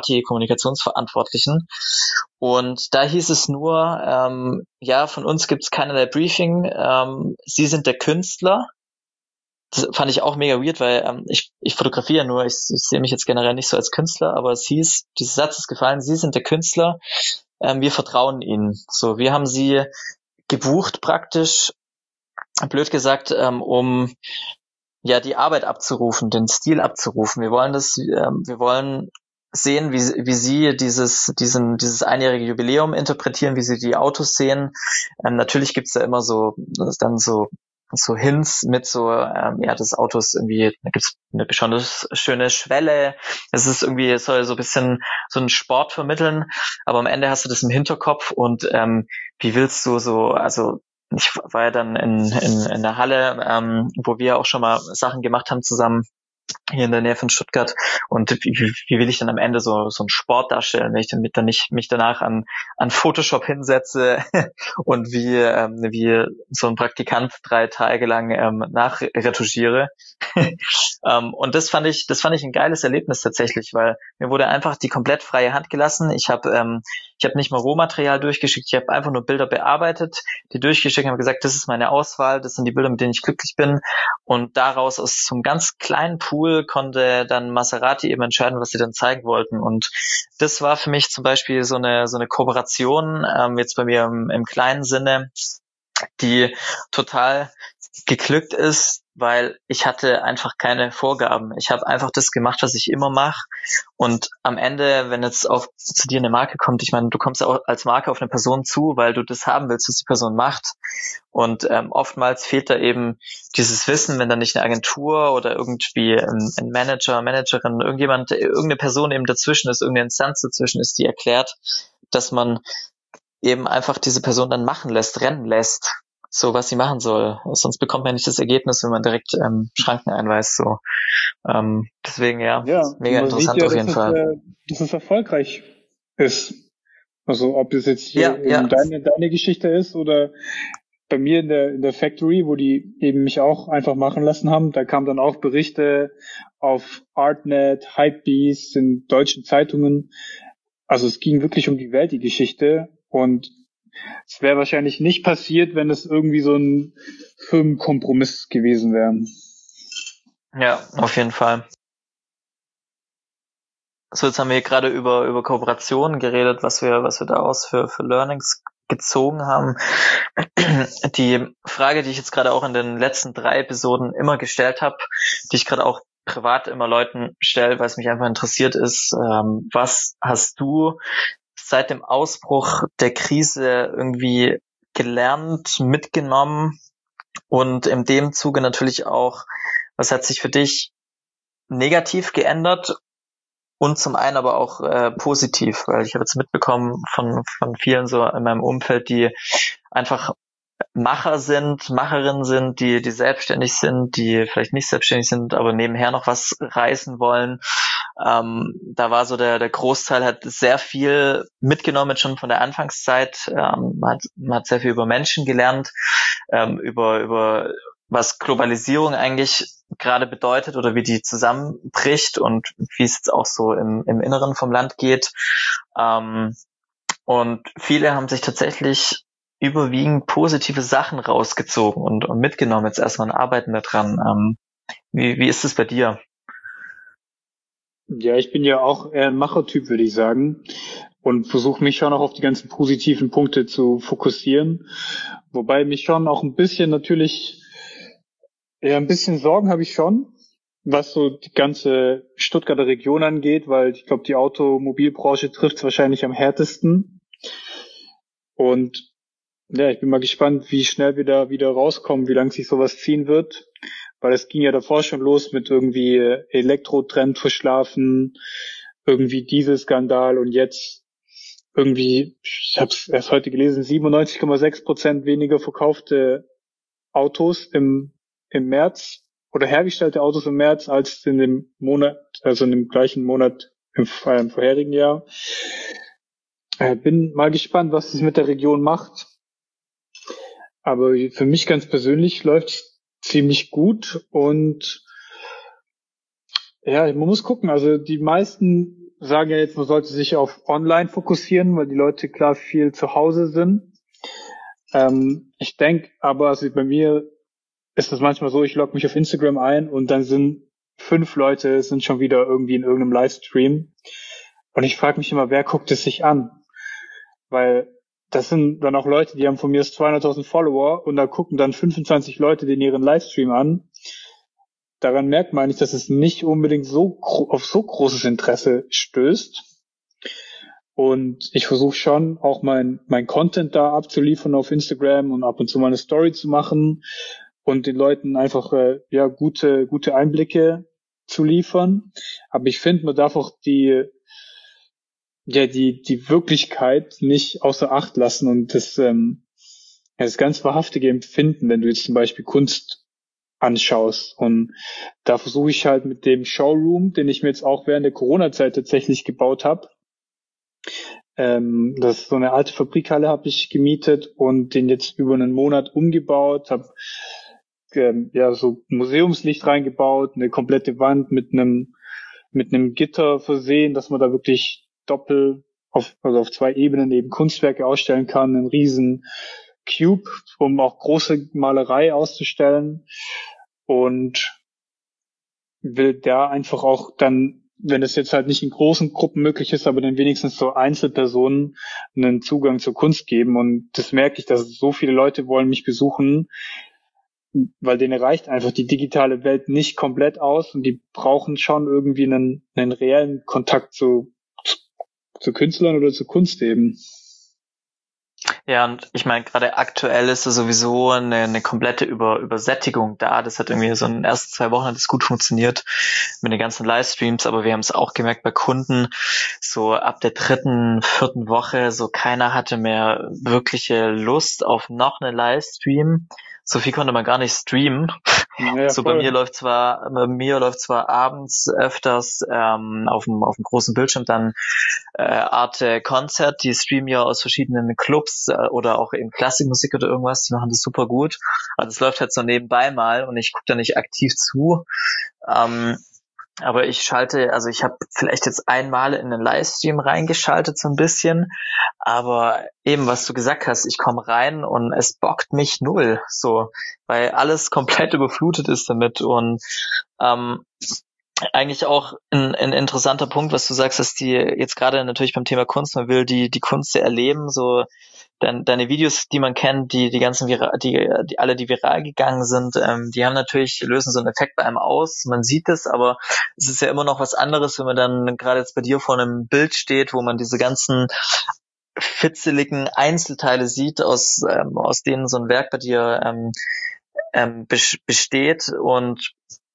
Maserati-Kommunikationsverantwortlichen. Und da hieß es nur, ähm, ja, von uns gibt's keinerlei Briefing. Ähm, Sie sind der Künstler. Das fand ich auch mega weird, weil ähm, ich ich fotografiere nur, ich, ich sehe mich jetzt generell nicht so als Künstler, aber es hieß, dieser Satz ist gefallen, Sie sind der Künstler, ähm, wir vertrauen Ihnen. So, wir haben Sie gebucht praktisch, blöd gesagt, ähm, um ja die Arbeit abzurufen, den Stil abzurufen. Wir wollen das, ähm, wir wollen sehen, wie wie Sie dieses diesen dieses einjährige Jubiläum interpretieren, wie Sie die Autos sehen. Ähm, natürlich gibt's da immer so dann so so Hints mit so ähm, ja das Auto ist irgendwie, da gibt's eine besonders schöne Schwelle. Es ist irgendwie, es soll so ein bisschen so einen Sport vermitteln, aber am Ende hast du das im Hinterkopf und ähm, wie willst du so, also ich war ja dann in, in, in der Halle, ähm, wo wir auch schon mal Sachen gemacht haben zusammen, hier in der Nähe von Stuttgart. Und wie, wie will ich dann am Ende so so einen Sport darstellen, wenn ich dann, mit, dann nicht mich danach an an Photoshop hinsetze und wie ähm, wie so ein Praktikant drei Tage lang ähm, nachretuschiere. ähm, und das fand ich das fand ich ein geiles Erlebnis tatsächlich, weil mir wurde einfach die komplett freie Hand gelassen. Ich habe ähm, ich habe nicht mal Rohmaterial durchgeschickt, ich habe einfach nur Bilder bearbeitet, die durchgeschickt, habe gesagt, das ist meine Auswahl, das sind die Bilder, mit denen ich glücklich bin. Und daraus aus so einem ganz kleinen Pool konnte dann Maserati eben entscheiden, was sie dann zeigen wollten. Und das war für mich zum Beispiel so eine so eine Kooperation, ähm, jetzt bei mir im, im kleinen Sinne, die total geglückt ist, weil ich hatte einfach keine Vorgaben. Ich habe einfach das gemacht, was ich immer mache. Und am Ende, wenn jetzt auch zu dir eine Marke kommt, ich meine, du kommst ja auch als Marke auf eine Person zu, weil du das haben willst, was die Person macht. Und ähm, oftmals fehlt da eben dieses Wissen, wenn da nicht eine Agentur oder irgendwie ein, ein Manager, Managerin, irgendjemand, irgendeine Person eben dazwischen ist, irgendeine Instanz dazwischen ist, die erklärt, dass man eben einfach diese Person dann machen lässt, rennen lässt, so was sie machen soll. Sonst bekommt man nicht das Ergebnis, wenn man direkt ähm, Schranken einweist. So, ähm, deswegen ja, Ja, mega man sieht interessant ja, auf dass jeden es, Fall. äh, dass es erfolgreich ist. Also ob es jetzt hier Ja, ja, eben deine, deine Geschichte ist oder bei mir in der, in der Factory, wo die eben mich auch einfach machen lassen haben, da kamen dann auch Berichte auf Artnet, Hypebeast, in deutschen Zeitungen. Also es ging wirklich um die Welt, die Geschichte. Und es wäre wahrscheinlich nicht passiert, wenn es irgendwie so ein Firmenkompromiss gewesen wäre. ja, auf jeden Fall. So, jetzt haben wir hier gerade über über Kooperationen geredet, was wir was wir daraus für für Learnings gezogen haben. Die Frage, die ich jetzt gerade auch in den letzten drei Episoden immer gestellt habe, die ich gerade auch privat immer Leuten stelle, weil es mich einfach interessiert ist, ähm, was hast du seit dem Ausbruch der Krise irgendwie gelernt, mitgenommen und in dem Zuge natürlich auch, was hat sich für dich negativ geändert? Und zum einen aber auch äh, positiv, weil ich habe jetzt mitbekommen von von vielen so in meinem Umfeld, die einfach Macher sind, Macherinnen sind, die die selbstständig sind, die vielleicht nicht selbstständig sind, aber nebenher noch was reißen wollen. Ähm, da war so der der Großteil hat sehr viel mitgenommen schon von der Anfangszeit. Ähm, man hat man hat sehr viel über Menschen gelernt, ähm, über über was Globalisierung eigentlich gerade bedeutet oder wie die zusammenbricht und wie es jetzt auch so im, im Inneren vom Land geht. Ähm, und viele haben sich tatsächlich überwiegend positive Sachen rausgezogen und, und mitgenommen jetzt erstmal und arbeiten daran. Ähm, wie, wie ist es bei dir? Ja, ich bin ja auch eher ein Machertyp, würde ich sagen. Und versuche mich schon auch auf die ganzen positiven Punkte zu fokussieren. Wobei mich schon auch ein bisschen natürlich, ja, ein bisschen Sorgen habe ich schon, was so die ganze Stuttgarter Region angeht, weil ich glaube, die Automobilbranche trifft es wahrscheinlich am härtesten. Und ja, ich bin mal gespannt, wie schnell wir da wieder rauskommen, wie lange sich sowas ziehen wird. Weil es ging ja davor schon los mit irgendwie Elektrotrend verschlafen, irgendwie Dieselskandal und jetzt irgendwie, ich habe es erst heute gelesen, siebenundneunzig Komma sechs Prozent weniger verkaufte Autos im im März oder hergestellte Autos im März als in dem Monat, also in dem gleichen Monat im, äh, im vorherigen Jahr. Äh, bin mal gespannt, was es mit der Region macht. Aber für mich ganz persönlich läuft es ziemlich gut und ja, man muss gucken. Also die meisten sagen ja jetzt, man sollte sich auf Online fokussieren, weil die Leute klar viel zu Hause sind. Ähm, ich denke aber, also bei mir ist es manchmal so, ich logge mich auf Instagram ein und dann sind fünf Leute sind schon wieder irgendwie in irgendeinem Livestream. Und ich frage mich immer, wer guckt es sich an? Weil das sind dann auch Leute, die haben von mir zweihunderttausend Follower und da gucken dann fünfundzwanzig Leute den ihren Livestream an. Daran merkt man eigentlich, dass es nicht unbedingt so auf so großes Interesse stößt. Und ich versuche schon auch mein mein Content da abzuliefern auf Instagram und ab und zu mal eine Story zu machen und den Leuten einfach äh, ja gute gute Einblicke zu liefern. Aber ich finde, man darf auch die ja die die Wirklichkeit nicht außer Acht lassen und das ähm, ja, das ganz wahrhaftige Empfinden, wenn du jetzt zum Beispiel Kunst anschaust. Und da versuche ich halt mit dem Showroom, den ich mir jetzt auch während der Corona-Zeit tatsächlich gebaut habe. Ähm, das ist so eine alte Fabrikhalle habe ich gemietet und den jetzt über einen Monat umgebaut, habe ähm, ja so Museumslicht reingebaut, eine komplette Wand mit einem mit einem Gitter versehen, dass man da wirklich doppelt auf also auf zwei Ebenen eben Kunstwerke ausstellen kann, einen riesen Cube, um auch große Malerei auszustellen und will da einfach auch dann, wenn es jetzt halt nicht in großen Gruppen möglich ist, aber dann wenigstens so Einzelpersonen einen Zugang zur Kunst geben und das merke ich, dass so viele Leute wollen mich besuchen, weil denen reicht einfach die digitale Welt nicht komplett aus und die brauchen schon irgendwie einen, einen reellen Kontakt zu, zu, zu Künstlern oder zu Kunst eben. Ja, und ich meine, gerade aktuell ist da sowieso eine, eine komplette Über, Übersättigung da. Das hat irgendwie so in den ersten zwei Wochen hat es gut funktioniert mit den ganzen Livestreams, aber wir haben es auch gemerkt bei Kunden, so ab der dritten, vierten Woche, so keiner hatte mehr wirkliche Lust auf noch einen Livestream. So viel konnte man gar nicht streamen. Ja, so voll. bei mir läuft zwar, bei mir läuft zwar abends öfters ähm, auf dem auf dem großen Bildschirm dann äh, Arte Konzert, die streamen ja aus verschiedenen Clubs äh, oder auch eben Klassikmusik oder irgendwas, die machen das super gut. Also es läuft halt so nebenbei mal und ich gucke da nicht aktiv zu. Ähm, aber ich schalte, also ich habe vielleicht jetzt einmal in den Livestream reingeschaltet so ein bisschen, aber eben, was du gesagt hast, ich komme rein und es bockt mich null, so, weil alles komplett überflutet ist damit und ähm, eigentlich auch ein, ein interessanter Punkt, was du sagst, dass die jetzt gerade natürlich beim Thema Kunst, man will die die Kunst ja erleben, so dein, deine Videos, die man kennt, die die ganzen Vira die, die alle die viral gegangen sind, ähm, die haben natürlich lösen so einen Effekt bei einem aus, man sieht es, aber es ist ja immer noch was anderes, wenn man dann gerade jetzt bei dir vor einem Bild steht, wo man diese ganzen fitzeligen Einzelteile sieht, aus ähm, aus denen so ein Werk bei dir ähm, ähm, besteht und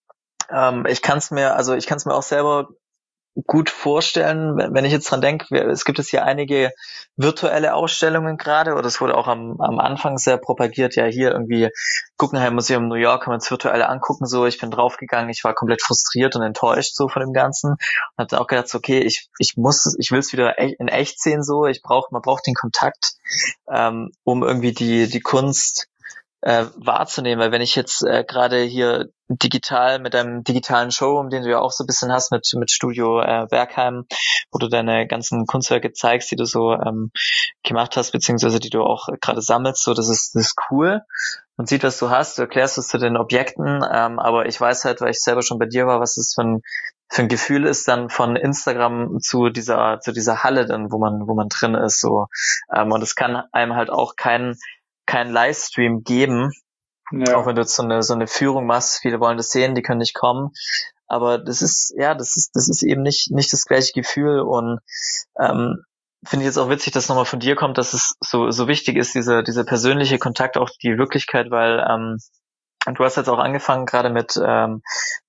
ähm, ich kann es mir, also ich kann es mir auch selber gut vorstellen, wenn ich jetzt dran denke, es gibt es hier einige virtuelle Ausstellungen gerade, oder es wurde auch am, am Anfang sehr propagiert, ja hier irgendwie Guggenheim Museum New York kann man es virtuell angucken, so ich bin draufgegangen, ich war komplett frustriert und enttäuscht so von dem Ganzen und habe dann auch gedacht, so, okay, ich ich muss es, ich will es wieder in echt sehen, so ich brauche, man braucht den Kontakt, ähm, um irgendwie die die Kunst äh, wahrzunehmen, weil wenn ich jetzt äh, gerade hier digital mit deinem digitalen Showroom, den du ja auch so ein bisschen hast mit mit Studio äh, Bergheim, wo du deine ganzen Kunstwerke zeigst, die du so ähm, gemacht hast, beziehungsweise die du auch gerade sammelst, so das ist das ist cool. Man sieht, was du hast, du erklärst es zu den Objekten, ähm, aber ich weiß halt, weil ich selber schon bei dir war, was es für ein für ein Gefühl ist, dann von Instagram zu dieser zu dieser Halle dann, wo man wo man drin ist, so ähm, und es kann einem halt auch kein kein Livestream geben, Ja. auch wenn du jetzt so eine so eine Führung machst, viele wollen das sehen, die können nicht kommen, aber das ist ja, das ist das ist eben nicht nicht das gleiche Gefühl und ähm, finde ich jetzt auch witzig, dass nochmal von dir kommt, dass es so so wichtig ist, dieser dieser persönliche Kontakt, auch die Wirklichkeit, weil ähm, du hast jetzt auch angefangen gerade mit ähm,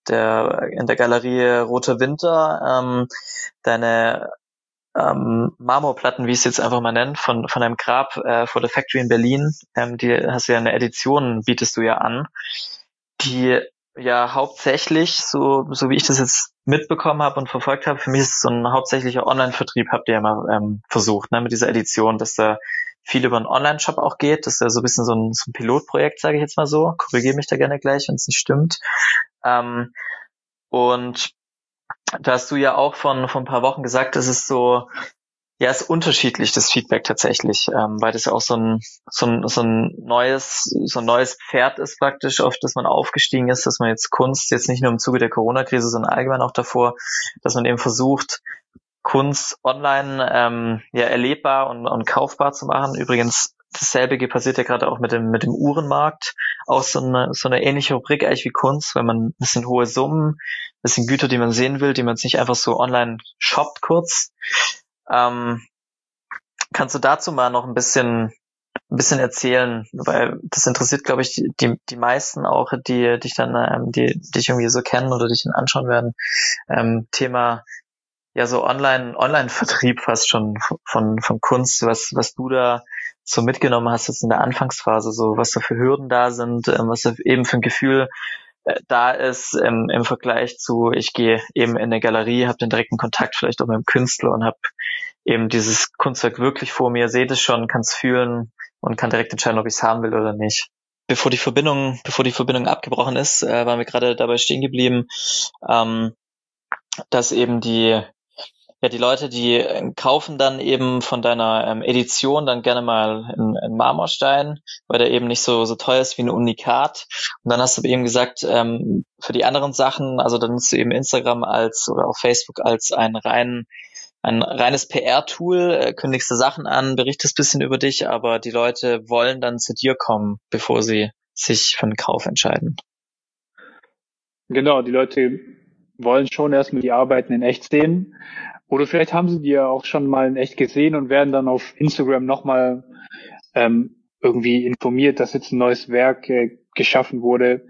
der in der Galerie Roter Winter ähm, deine ähm, Marmorplatten, wie ich es jetzt einfach mal nenne, von von einem Grab äh, vor der Factory in Berlin. Ähm, die hast du ja eine Edition, bietest du ja an, die ja hauptsächlich, so so wie ich das jetzt mitbekommen habe und verfolgt habe, für mich ist es so ein hauptsächlicher Online-Vertrieb, habt ihr ja mal ähm, versucht, ne, mit dieser Edition, dass da viel über einen Online-Shop auch geht. Das ist ja so ein bisschen so ein, so ein Pilotprojekt, sage ich jetzt mal so. Korrigiere mich da gerne gleich, wenn es nicht stimmt. Ähm, und da hast du ja auch von, von ein paar Wochen gesagt, es ist so, ja, es ist unterschiedlich, das Feedback tatsächlich, ähm, weil das ja auch so ein, so ein, so ein neues, so ein neues Pferd ist praktisch, auf das man aufgestiegen ist, dass man jetzt Kunst, jetzt nicht nur im Zuge der Corona-Krise, sondern allgemein auch davor, dass man eben versucht, Kunst online ähm, ja erlebbar und, und kaufbar zu machen. Übrigens, dasselbe passiert ja gerade auch mit dem mit dem Uhrenmarkt. Auch so eine, so eine ähnliche Rubrik eigentlich wie Kunst, wenn man ein bisschen hohe Summen, ein bisschen Güter, die man sehen will, die man jetzt nicht einfach so online shoppt kurz. Ähm, kannst du dazu mal noch ein bisschen ein bisschen erzählen, weil das interessiert, glaube ich, die, die die meisten auch, die dich dann ähm, die dich irgendwie so kennen oder dich dann anschauen werden. Ähm, Thema ja so Online Online Vertrieb fast schon von von Kunst, was was du da so mitgenommen hast jetzt in der Anfangsphase, so was da für Hürden da sind, ähm, was da eben für ein Gefühl äh, da ist ähm, im Vergleich zu, ich gehe eben in eine Galerie, habe den direkten Kontakt vielleicht auch mit dem Künstler und habe eben dieses Kunstwerk wirklich vor mir, sehe das schon, kann es fühlen und kann direkt entscheiden, ob ich es haben will oder nicht. Bevor die Verbindung, bevor die Verbindung abgebrochen ist, äh, waren wir gerade dabei stehen geblieben, ähm, dass eben die ja, die Leute, die äh, kaufen dann eben von deiner ähm, Edition dann gerne mal einen, einen Marmorstein, weil der eben nicht so so teuer ist wie ein Unikat. Und dann hast du eben gesagt, ähm, für die anderen Sachen, also dann nutzt du eben Instagram als oder auf Facebook als ein rein ein reines P R-Tool, äh, kündigst du Sachen an, berichtest bisschen über dich, aber die Leute wollen dann zu dir kommen, bevor sie sich für einen Kauf entscheiden. Genau, die Leute wollen schon erstmal die Arbeiten in echt sehen. Oder vielleicht haben sie die ja auch schon mal in echt gesehen und werden dann auf Instagram nochmal ähm, irgendwie informiert, dass jetzt ein neues Werk äh, geschaffen wurde.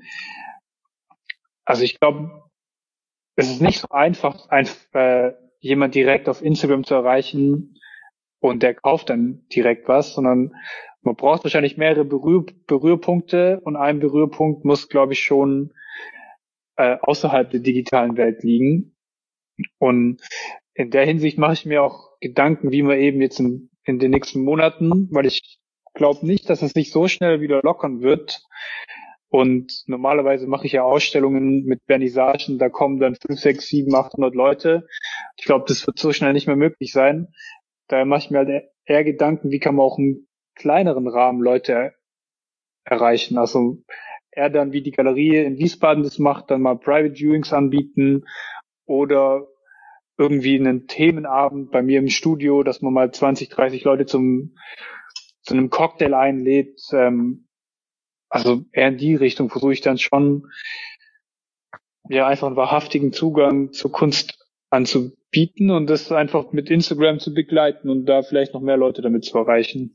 Also ich glaube, es ist nicht so einfach, ein, äh, jemand direkt auf Instagram zu erreichen und der kauft dann direkt was, sondern man braucht wahrscheinlich mehrere Berühr Berührpunkte und ein Berührpunkt muss, glaube ich, schon äh, außerhalb der digitalen Welt liegen. Und in der Hinsicht mache ich mir auch Gedanken, wie man eben jetzt in, in den nächsten Monaten, weil ich glaube nicht, dass es sich so schnell wieder lockern wird. Und normalerweise mache ich ja Ausstellungen mit Vernissagen, da kommen dann fünf, sechs, sieben, achthundert Leute. Ich glaube, das wird so schnell nicht mehr möglich sein. Daher mache ich mir halt eher Gedanken, wie kann man auch im kleineren Rahmen Leute erreichen. Also eher dann, wie die Galerie in Wiesbaden das macht, dann mal Private Viewings anbieten oder irgendwie einen Themenabend bei mir im Studio, dass man mal zwanzig, dreißig Leute zum zu einem Cocktail einlädt. Ähm, also eher in die Richtung versuche ich dann schon, ja, einfach einen wahrhaftigen Zugang zur Kunst anzubieten und das einfach mit Instagram zu begleiten und da vielleicht noch mehr Leute damit zu erreichen.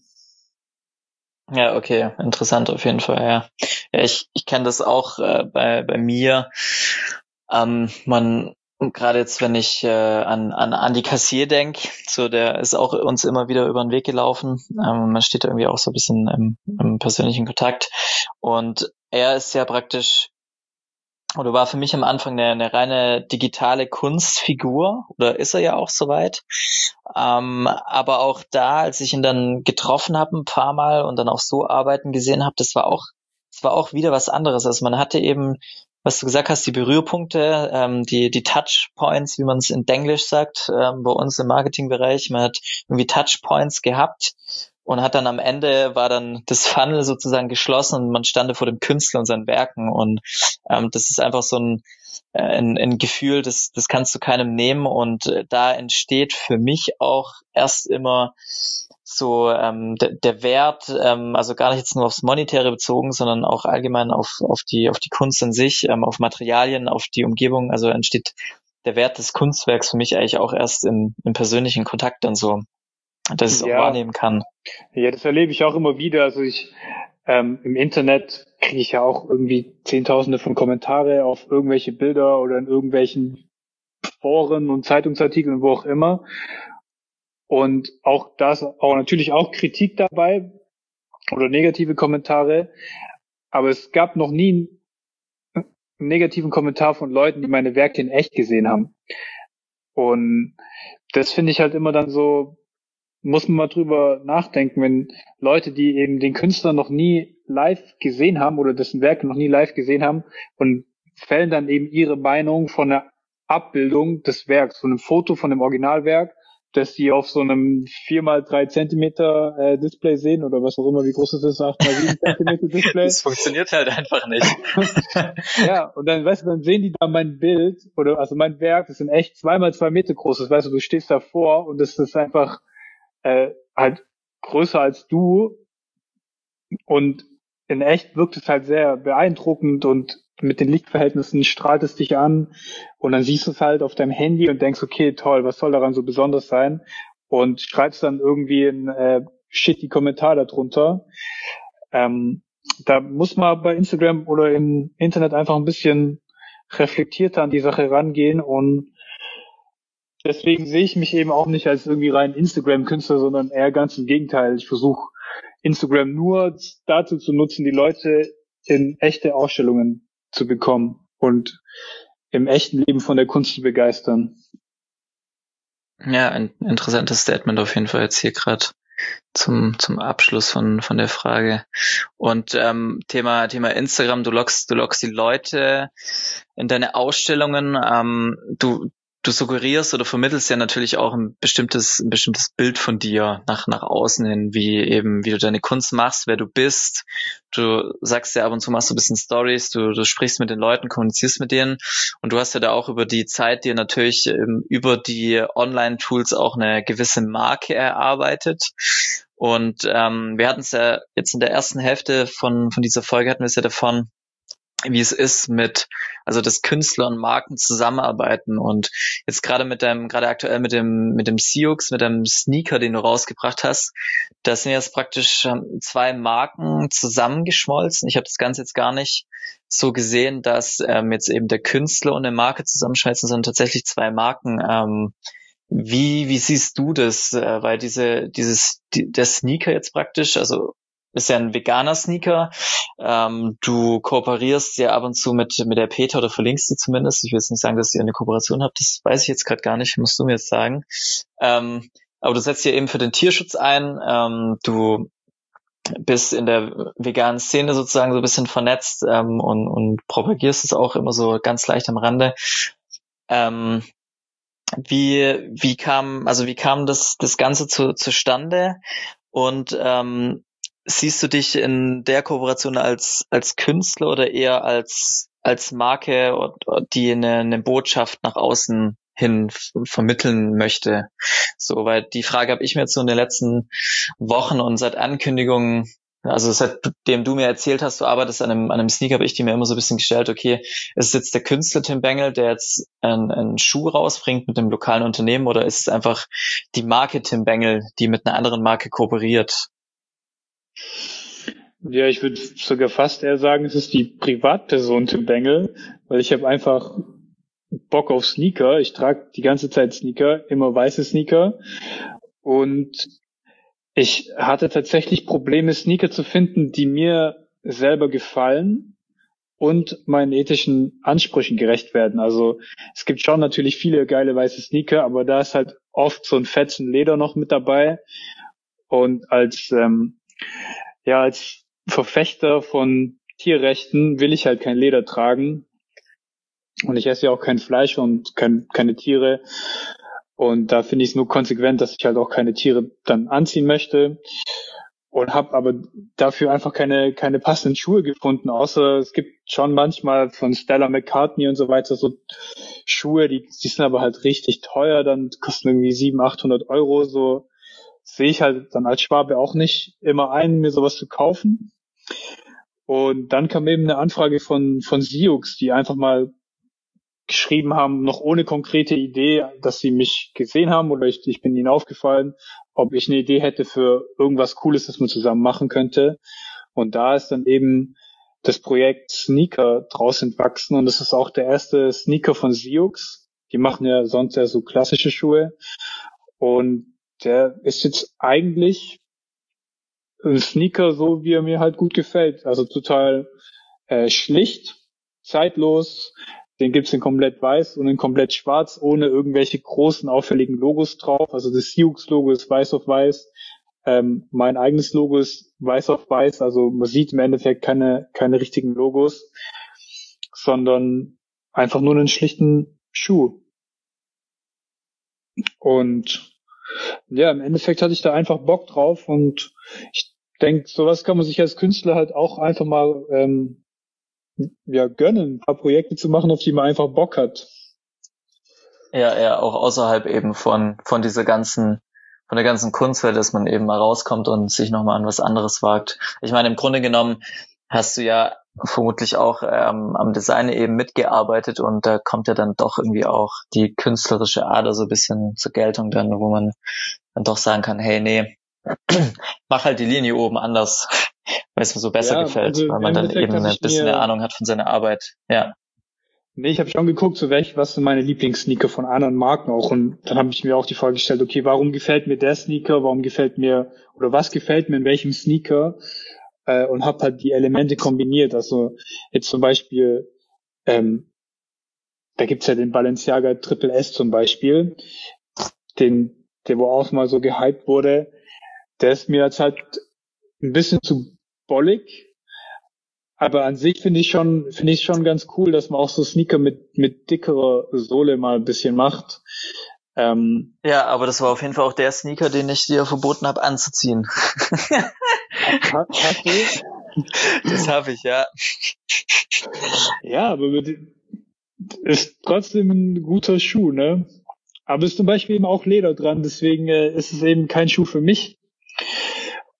Ja, okay, interessant auf jeden Fall, ja. Ja, ich, ich kenne das auch äh, bei, bei mir. Ähm, man, gerade jetzt, wenn ich äh, an, an Andi Kassier denke, so der ist auch uns immer wieder über den Weg gelaufen. Ähm, man steht irgendwie auch so ein bisschen im, im persönlichen Kontakt. Und er ist ja praktisch, oder war für mich am Anfang eine, eine reine digitale Kunstfigur, oder ist er ja auch soweit. Ähm, aber auch da, als ich ihn dann getroffen habe ein paar Mal und dann auch so arbeiten gesehen habe, das war auch, das war auch wieder was anderes. Also man hatte eben, was du gesagt hast, die Berührpunkte, ähm, die die Touchpoints, wie man es in Denglisch sagt, ähm, bei uns im Marketingbereich. Man hat irgendwie Touchpoints gehabt und hat dann am Ende war dann das Funnel sozusagen geschlossen und man stand vor dem Künstler und seinen Werken und ähm, das ist einfach so ein Ein, ein Gefühl, das, das kannst du keinem nehmen und äh, da entsteht für mich auch erst immer so ähm, der, der Wert, ähm, also gar nicht jetzt nur aufs Monetäre bezogen, sondern auch allgemein auf, auf die auf die Kunst an sich, ähm, auf Materialien, auf die Umgebung, also entsteht der Wert des Kunstwerks für mich eigentlich auch erst im, im persönlichen Kontakt dann so, dass ich es auch Ja, wahrnehmen kann. ja, das erlebe ich auch immer wieder. Also ich ähm, im Internet kriege ich ja auch irgendwie Zehntausende von Kommentare auf irgendwelche Bilder oder in irgendwelchen Foren und Zeitungsartikeln, wo auch immer. Und auch da ist auch natürlich auch Kritik dabei oder negative Kommentare. Aber es gab noch nie einen negativen Kommentar von Leuten, die meine Werke in echt gesehen haben. Und das finde ich halt immer dann so, muss man mal drüber nachdenken, wenn Leute, die eben den Künstler noch nie live gesehen haben oder dessen Werke noch nie live gesehen haben und fällen dann eben ihre Meinung von einer Abbildung des Werks, von einem Foto von dem Originalwerk, das sie auf so einem vier mal drei Zentimeter äh, Display sehen oder was auch immer, wie groß es ist, acht mal sieben Zentimeter Display. Das funktioniert halt einfach nicht. Ja, und dann, weißt du, dann sehen die da mein Bild oder also mein Werk, das sind echt zwei mal zwei Meter groß. Das weißt du, du stehst davor und das ist einfach äh, halt größer als du und in echt wirkt es halt sehr beeindruckend und mit den Lichtverhältnissen strahlt es dich an und dann siehst du es halt auf deinem Handy und denkst, okay, toll, was soll daran so besonders sein? Und schreibst dann irgendwie einen äh, shitty Kommentar darunter. Ähm, da muss man bei Instagram oder im Internet einfach ein bisschen reflektierter an die Sache rangehen und deswegen sehe ich mich eben auch nicht als irgendwie rein Instagram-Künstler, sondern eher ganz im Gegenteil. Ich versuche Instagram nur dazu zu nutzen, die Leute in echte Ausstellungen zu bekommen und im echten Leben von der Kunst zu begeistern. Ja, ein interessantes Statement auf jeden Fall jetzt hier gerade zum zum Abschluss von von der Frage. Und ähm, Thema Thema Instagram, du lockst du lockst die Leute in deine Ausstellungen. Ähm, du du suggerierst oder vermittelst ja natürlich auch ein bestimmtes ein bestimmtes Bild von dir nach nach außen hin, wie eben wie du deine Kunst machst, wer du bist. Du sagst ja ab und zu machst du ein bisschen Stories, du du sprichst mit den Leuten, kommunizierst mit denen und du hast ja da auch über die Zeit dir natürlich ähm, über die Online-Tools auch eine gewisse Marke erarbeitet. Und ähm, wir hatten es ja jetzt in der ersten Hälfte von von dieser Folge hatten wir es ja davon, wie es ist mit, also dass Künstler und Marken zusammenarbeiten. Und jetzt gerade mit deinem, gerade aktuell mit dem mit dem Siux, mit dem Sneaker, den du rausgebracht hast, da sind jetzt praktisch ähm, zwei Marken zusammengeschmolzen. Ich habe das Ganze jetzt gar nicht so gesehen, dass ähm, jetzt eben der Künstler und eine Marke zusammenschmelzen, sondern tatsächlich zwei Marken. Ähm, wie wie siehst du das? Äh, weil diese dieses die, der Sneaker jetzt praktisch, also ist ja ein veganer Sneaker. Ähm, du kooperierst ja ab und zu mit mit der Peter oder verlinkst sie zumindest. Ich will jetzt nicht sagen, dass ihr eine Kooperation habt. Das weiß ich jetzt gerade gar nicht. Musst du mir jetzt sagen. Ähm, aber du setzt ja eben für den Tierschutz ein. Ähm, du bist in der veganen Szene sozusagen so ein bisschen vernetzt ähm, und und propagierst es auch immer so ganz leicht am Rande. Ähm, wie wie kam also wie kam das das Ganze zu, zustande? Und ähm, siehst du dich in der Kooperation als als Künstler oder eher als als Marke, die eine, eine Botschaft nach außen hin vermitteln möchte? So, weil die Frage habe ich mir jetzt so in den letzten Wochen und seit Ankündigungen, also seitdem du mir erzählt hast, du arbeitest an einem, an einem Sneaker, habe ich dir mir immer so ein bisschen gestellt, okay, ist es jetzt der Künstler Tim Bengel, der jetzt einen, einen Schuh rausbringt mit einem lokalen Unternehmen, oder ist es einfach die Marke Tim Bengel, die mit einer anderen Marke kooperiert? Ja, ich würde sogar fast eher sagen, es ist die Privatperson Tim Bengel, weil ich habe einfach Bock auf Sneaker. Ich trage die ganze Zeit Sneaker, immer weiße Sneaker, und ich hatte tatsächlich Probleme, Sneaker zu finden, die mir selber gefallen und meinen ethischen Ansprüchen gerecht werden. Also es gibt schon natürlich viele geile weiße Sneaker, aber da ist halt oft so ein Fetzen Leder noch mit dabei. Und als ähm, ja als Verfechter von Tierrechten will ich halt kein Leder tragen. Und ich esse ja auch kein Fleisch und kein, keine Tiere. Und da finde ich es nur konsequent, dass ich halt auch keine Tiere dann anziehen möchte. Und habe aber dafür einfach keine keine passenden Schuhe gefunden, außer es gibt schon manchmal von Stella McCartney und so weiter so Schuhe, die die sind aber halt richtig teuer, dann kosten irgendwie siebenhundert, achthundert Euro, so sehe ich halt dann als Schwabe auch nicht immer ein, mir sowas zu kaufen. Und dann kam eben eine Anfrage von von Siux, die einfach mal geschrieben haben, noch ohne konkrete Idee, dass sie mich gesehen haben oder ich, ich bin ihnen aufgefallen, ob ich eine Idee hätte für irgendwas Cooles, das man zusammen machen könnte. Und da ist dann eben das Projekt Sneaker draus entwachsen, und das ist auch der erste Sneaker von Siux. Die machen ja sonst ja so klassische Schuhe, und der ist jetzt eigentlich ein Sneaker, so wie er mir halt gut gefällt. Also total äh, schlicht, zeitlos. Den gibt's in komplett weiß und in komplett schwarz, ohne irgendwelche großen, auffälligen Logos drauf. Also das Siux-Logo ist weiß auf weiß. Ähm, mein eigenes Logo ist weiß auf weiß. Also man sieht im Endeffekt keine, keine richtigen Logos, sondern einfach nur einen schlichten Schuh. Und ja, im Endeffekt hatte ich da einfach Bock drauf, und ich denke, sowas kann man sich als Künstler halt auch einfach mal ähm, ja gönnen, ein paar Projekte zu machen, auf die man einfach Bock hat. Ja, ja, auch außerhalb eben von von dieser ganzen von der ganzen Kunstwelt, dass man eben mal rauskommt und sich nochmal an was anderes wagt. Ich meine, im Grunde genommen hast du ja vermutlich auch ähm, am Design eben mitgearbeitet, und da kommt ja dann doch irgendwie auch die künstlerische Ader so ein bisschen zur Geltung dann, wo man dann doch sagen kann, hey, nee, mach halt die Linie oben anders, weil es mir so besser Ja, gefällt, also weil man dann Endeffekt eben habe ein ich bisschen mir, eine Ahnung hat von seiner Arbeit. Ja. nee, ich habe schon geguckt, so welche, was sind meine Lieblingssneaker von anderen Marken auch, und dann habe ich mir auch die Frage gestellt, okay, warum gefällt mir der Sneaker, warum gefällt mir, oder was gefällt mir in welchem Sneaker, äh, und habe halt die Elemente kombiniert. Also jetzt zum Beispiel, ähm, da gibt's ja den Balenciaga Triple S zum Beispiel, den, der wo auch mal so gehypt wurde. Der ist mir jetzt halt ein bisschen zu bollig, aber an sich finde ich schon, finde ich schon ganz cool, dass man auch so Sneaker mit mit dickerer Sohle mal ein bisschen macht. Ähm, Ja, aber das war auf jeden Fall auch der Sneaker, den ich dir verboten habe anzuziehen. ha, hast du? Das habe ich, ja. Ja, aber mit, ist trotzdem ein guter Schuh, ne? Aber ist zum Beispiel eben auch Leder dran, deswegen äh, ist es eben kein Schuh für mich.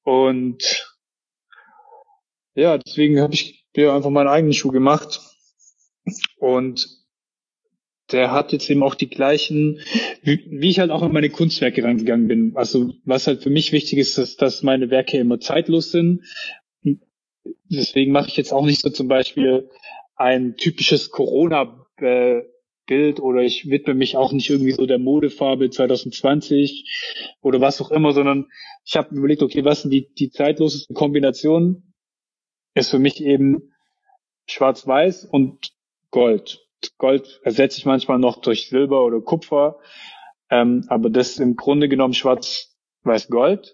Und ja, deswegen habe ich mir einfach meinen eigenen Schuh gemacht. Und der hat jetzt eben auch die gleichen, wie, wie ich halt auch an meine Kunstwerke rangegangen bin. Also was halt für mich wichtig ist, ist, dass meine Werke immer zeitlos sind. Deswegen mache ich jetzt auch nicht so zum Beispiel ein typisches Corona-Bild oder ich widme mich auch nicht irgendwie so der Modefarbe zwanzig zwanzig oder was auch immer, sondern ich habe mir überlegt, okay, was sind die, die zeitloseste Kombination? Ist für mich eben Schwarz-Weiß und Gold. Gold ersetze ich manchmal noch durch Silber oder Kupfer, ähm, aber das ist im Grunde genommen Schwarz-Weiß-Gold.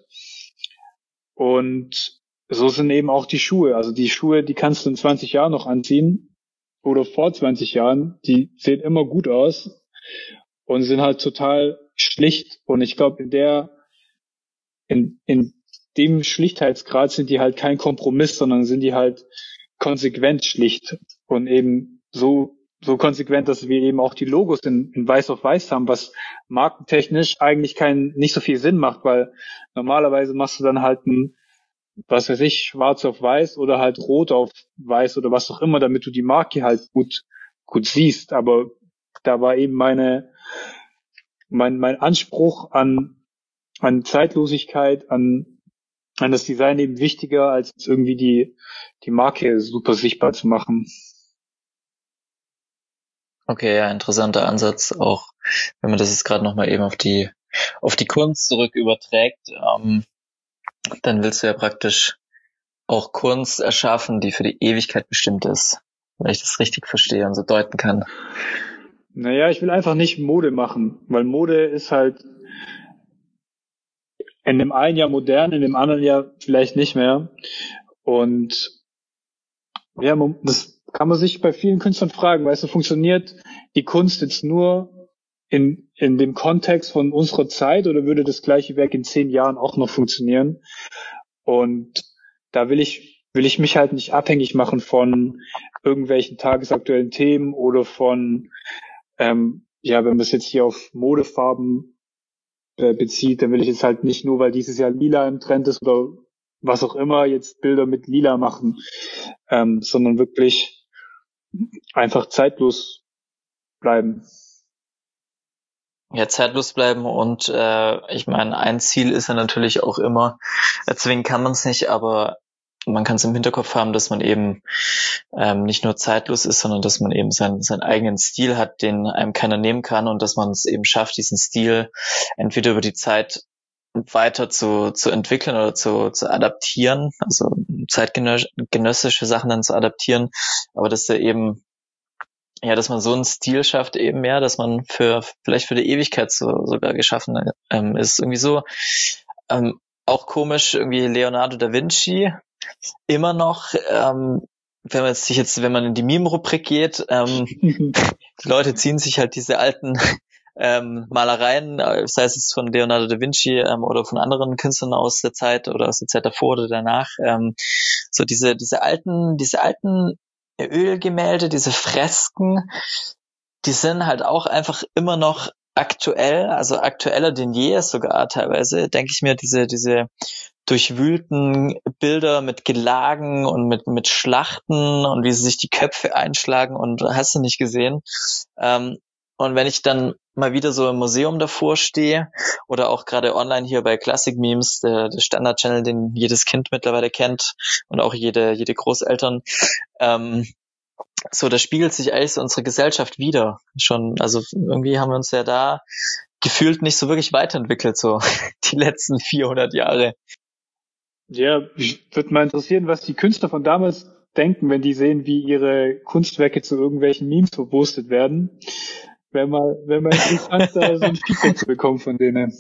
Und so sind eben auch die Schuhe. Also die Schuhe, die kannst du in zwanzig Jahren noch anziehen oder vor zwanzig Jahren. Die sehen immer gut aus und sind halt total schlicht. Und ich glaube, in der, in, in dem Schlichtheitsgrad sind die halt kein Kompromiss, sondern sind die halt konsequent schlicht und eben so so konsequent, dass wir eben auch die Logos in, in weiß auf weiß haben, was markentechnisch eigentlich kein nicht so viel Sinn macht, weil normalerweise machst du dann halt ein, was weiß ich, schwarz auf weiß oder halt rot auf weiß oder was auch immer, damit du die Marke halt gut gut siehst. Aber da war eben meine mein mein Anspruch an an Zeitlosigkeit, an an das Design eben wichtiger, als irgendwie die die Marke super sichtbar zu machen. Okay, ja, interessanter Ansatz, auch wenn man das jetzt gerade nochmal eben auf die auf die Kunst zurück überträgt, ähm, dann willst du ja praktisch auch Kunst erschaffen, die für die Ewigkeit bestimmt ist, wenn ich das richtig verstehe und so deuten kann. Naja, ich will einfach nicht Mode machen, weil Mode ist halt in dem einen Jahr modern, in dem anderen Jahr vielleicht nicht mehr. Und ja, das kann man sich bei vielen Künstlern fragen, weißt du, funktioniert die Kunst jetzt nur in, in dem Kontext von unserer Zeit oder würde das gleiche Werk in zehn Jahren auch noch funktionieren? Und da will ich, will ich mich halt nicht abhängig machen von irgendwelchen tagesaktuellen Themen oder von, ähm, ja, wenn man es jetzt hier auf Modefarben äh, bezieht, dann will ich jetzt halt nicht nur, weil dieses Jahr lila im Trend ist oder was auch immer, jetzt Bilder mit lila machen, ähm, sondern wirklich einfach zeitlos bleiben. Ja, zeitlos bleiben und äh, ich meine, ein Ziel ist ja natürlich auch immer, erzwingen kann man es nicht, aber man kann es im Hinterkopf haben, dass man eben ähm, nicht nur zeitlos ist, sondern dass man eben seinen, seinen eigenen Stil hat, den einem keiner nehmen kann und dass man es eben schafft, diesen Stil entweder über die Zeit weiter zu zu entwickeln oder zu zu adaptieren, also zeitgenössische Sachen dann zu adaptieren, aber dass der eben ja, dass man so einen Stil schafft eben, ja, dass man für vielleicht für die Ewigkeit so sogar geschaffen ähm, ist. Irgendwie so ähm, auch komisch, irgendwie Leonardo da Vinci immer noch, ähm, wenn man jetzt sich jetzt, wenn man in die Meme-Rubrik geht, ähm, die Leute ziehen sich halt diese alten ähm, Malereien, sei es jetzt von Leonardo da Vinci ähm, oder von anderen Künstlern aus der Zeit oder aus der Zeit davor oder danach, ähm, so diese diese alten, diese alten Ölgemälde, diese Fresken, die sind halt auch einfach immer noch aktuell, also aktueller denn je sogar teilweise, denke ich mir, diese diese durchwühlten Bilder mit Gelagen und mit mit Schlachten und wie sie sich die Köpfe einschlagen und hast du nicht gesehen. Ähm, und wenn ich dann mal wieder so im Museum davor stehe oder auch gerade online hier bei Classic Memes, der, der Standard-Channel, den jedes Kind mittlerweile kennt und auch jede jede Großeltern, ähm, so, da spiegelt sich eigentlich so unsere Gesellschaft wieder. Schon, also irgendwie haben wir uns ja da gefühlt nicht so wirklich weiterentwickelt, so die letzten vierhundert Jahre. Ja, ich würde mal interessieren, was die Künstler von damals denken, wenn die sehen, wie ihre Kunstwerke zu irgendwelchen Memes verpostet werden. Wäre mal, wäre mal interessant, da so ein Feedback zu bekommen von denen.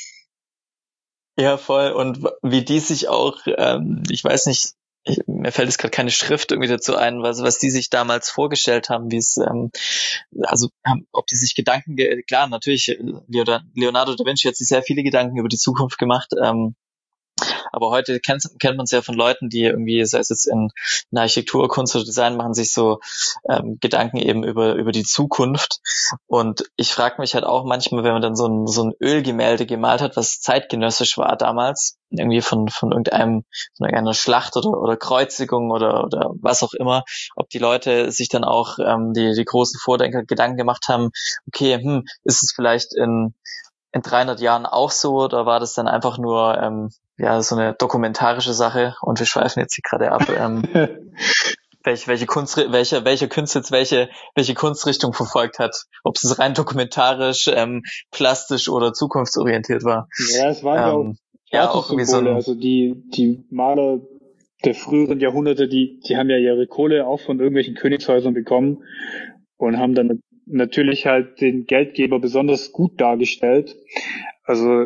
Ja, voll. Und wie die sich auch, ähm, ich weiß nicht, ich, mir fällt jetzt gerade keine Schrift irgendwie dazu ein, was, was die sich damals vorgestellt haben, wie es, ähm, also haben, ob die sich Gedanken, ge- klar, natürlich, Leonardo da Vinci hat sich sehr viele Gedanken über die Zukunft gemacht, ähm, Aber heute kennt, kennt man es ja von Leuten, die irgendwie, sei es jetzt in, in Architektur, Kunst oder Design, machen sich so ähm, Gedanken eben über über die Zukunft. Und ich frage mich halt auch manchmal, wenn man dann so ein so ein Ölgemälde gemalt hat, was zeitgenössisch war damals, irgendwie von von irgendeinem von irgendeiner Schlacht oder oder Kreuzigung oder oder was auch immer, ob die Leute sich dann auch ähm, die die großen Vordenker Gedanken gemacht haben, okay, hm, ist es vielleicht in in dreihundert Jahren auch so, oder war das dann einfach nur ähm, ja so eine dokumentarische Sache? Und wir schweifen jetzt hier gerade ab. Ähm, welche welche Kunst welche welche Künstler jetzt welche welche Kunstrichtung verfolgt hat, ob es rein dokumentarisch, ähm, plastisch oder zukunftsorientiert war. Ja, es waren ja auch Ähm, ja, auch irgendwie so Statussymbole, ein, also die die Maler der früheren Jahrhunderte, die die haben ja ihre Kohle auch von irgendwelchen Königshäusern bekommen und haben dann natürlich halt den Geldgeber besonders gut dargestellt. Also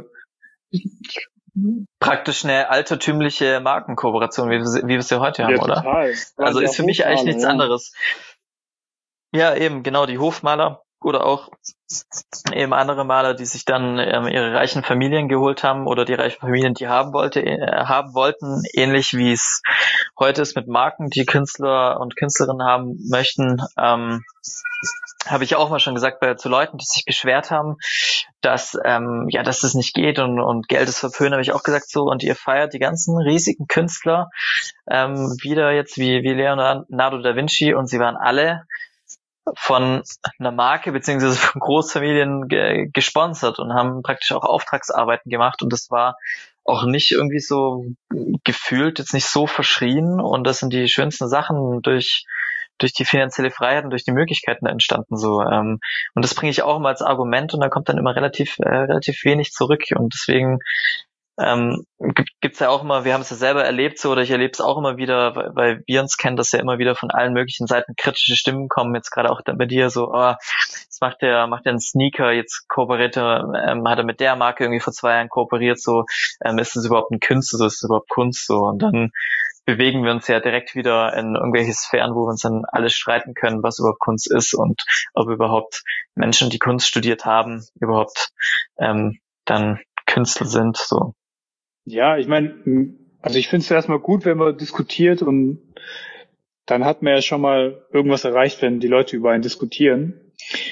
praktisch eine altertümliche Markenkooperation, wie wir, sie- wie wir es ja heute haben, ja, oder? total. Waren Also ja ist für mich eigentlich Hofmaler, nichts ja. anderes. Ja, eben, genau, die Hofmaler oder auch eben andere Maler, die sich dann ähm, ihre reichen Familien geholt haben oder die reichen Familien, die haben wollte, äh, haben wollten, ähnlich wie es heute ist mit Marken, die Künstler und Künstlerinnen haben möchten. Ähm, habe ich auch mal schon gesagt bei zu Leuten, die sich beschwert haben, dass ähm, ja, dass das nicht geht und und Geld ist verpönt, habe ich auch gesagt so, und ihr feiert die ganzen riesigen Künstler ähm, wieder jetzt wie wie Leonardo da Vinci, und sie waren alle von einer Marke beziehungsweise von Großfamilien ge- gesponsert und haben praktisch auch Auftragsarbeiten gemacht, und das war auch nicht irgendwie so gefühlt, jetzt nicht so verschrien, und das sind die schönsten Sachen durch durch die finanzielle Freiheit und durch die Möglichkeiten entstanden so, ähm, und das bringe ich auch immer als Argument, und da kommt dann immer relativ äh, relativ wenig zurück, und deswegen ähm, gibt, gibt's ja auch immer, wir haben es ja selber erlebt so, oder ich erlebe es auch immer wieder, weil, weil wir uns kennen, dass ja immer wieder von allen möglichen Seiten kritische Stimmen kommen, jetzt gerade auch bei dir so, oh, jetzt macht der, macht der einen Sneaker, jetzt kooperiert er, ähm, hat er mit der Marke irgendwie vor zwei Jahren kooperiert, so, ähm, ist das überhaupt ein Künstler, so, ist das überhaupt Kunst, so, und dann bewegen wir uns ja direkt wieder in irgendwelche Sphären, wo wir uns dann alles streiten können, was überhaupt Kunst ist und ob überhaupt Menschen, die Kunst studiert haben, überhaupt ähm, dann Künstler sind, so. Ja, ich meine, also ich finde es erstmal gut, wenn man diskutiert, und dann hat man ja schon mal irgendwas erreicht, wenn die Leute über einen diskutieren.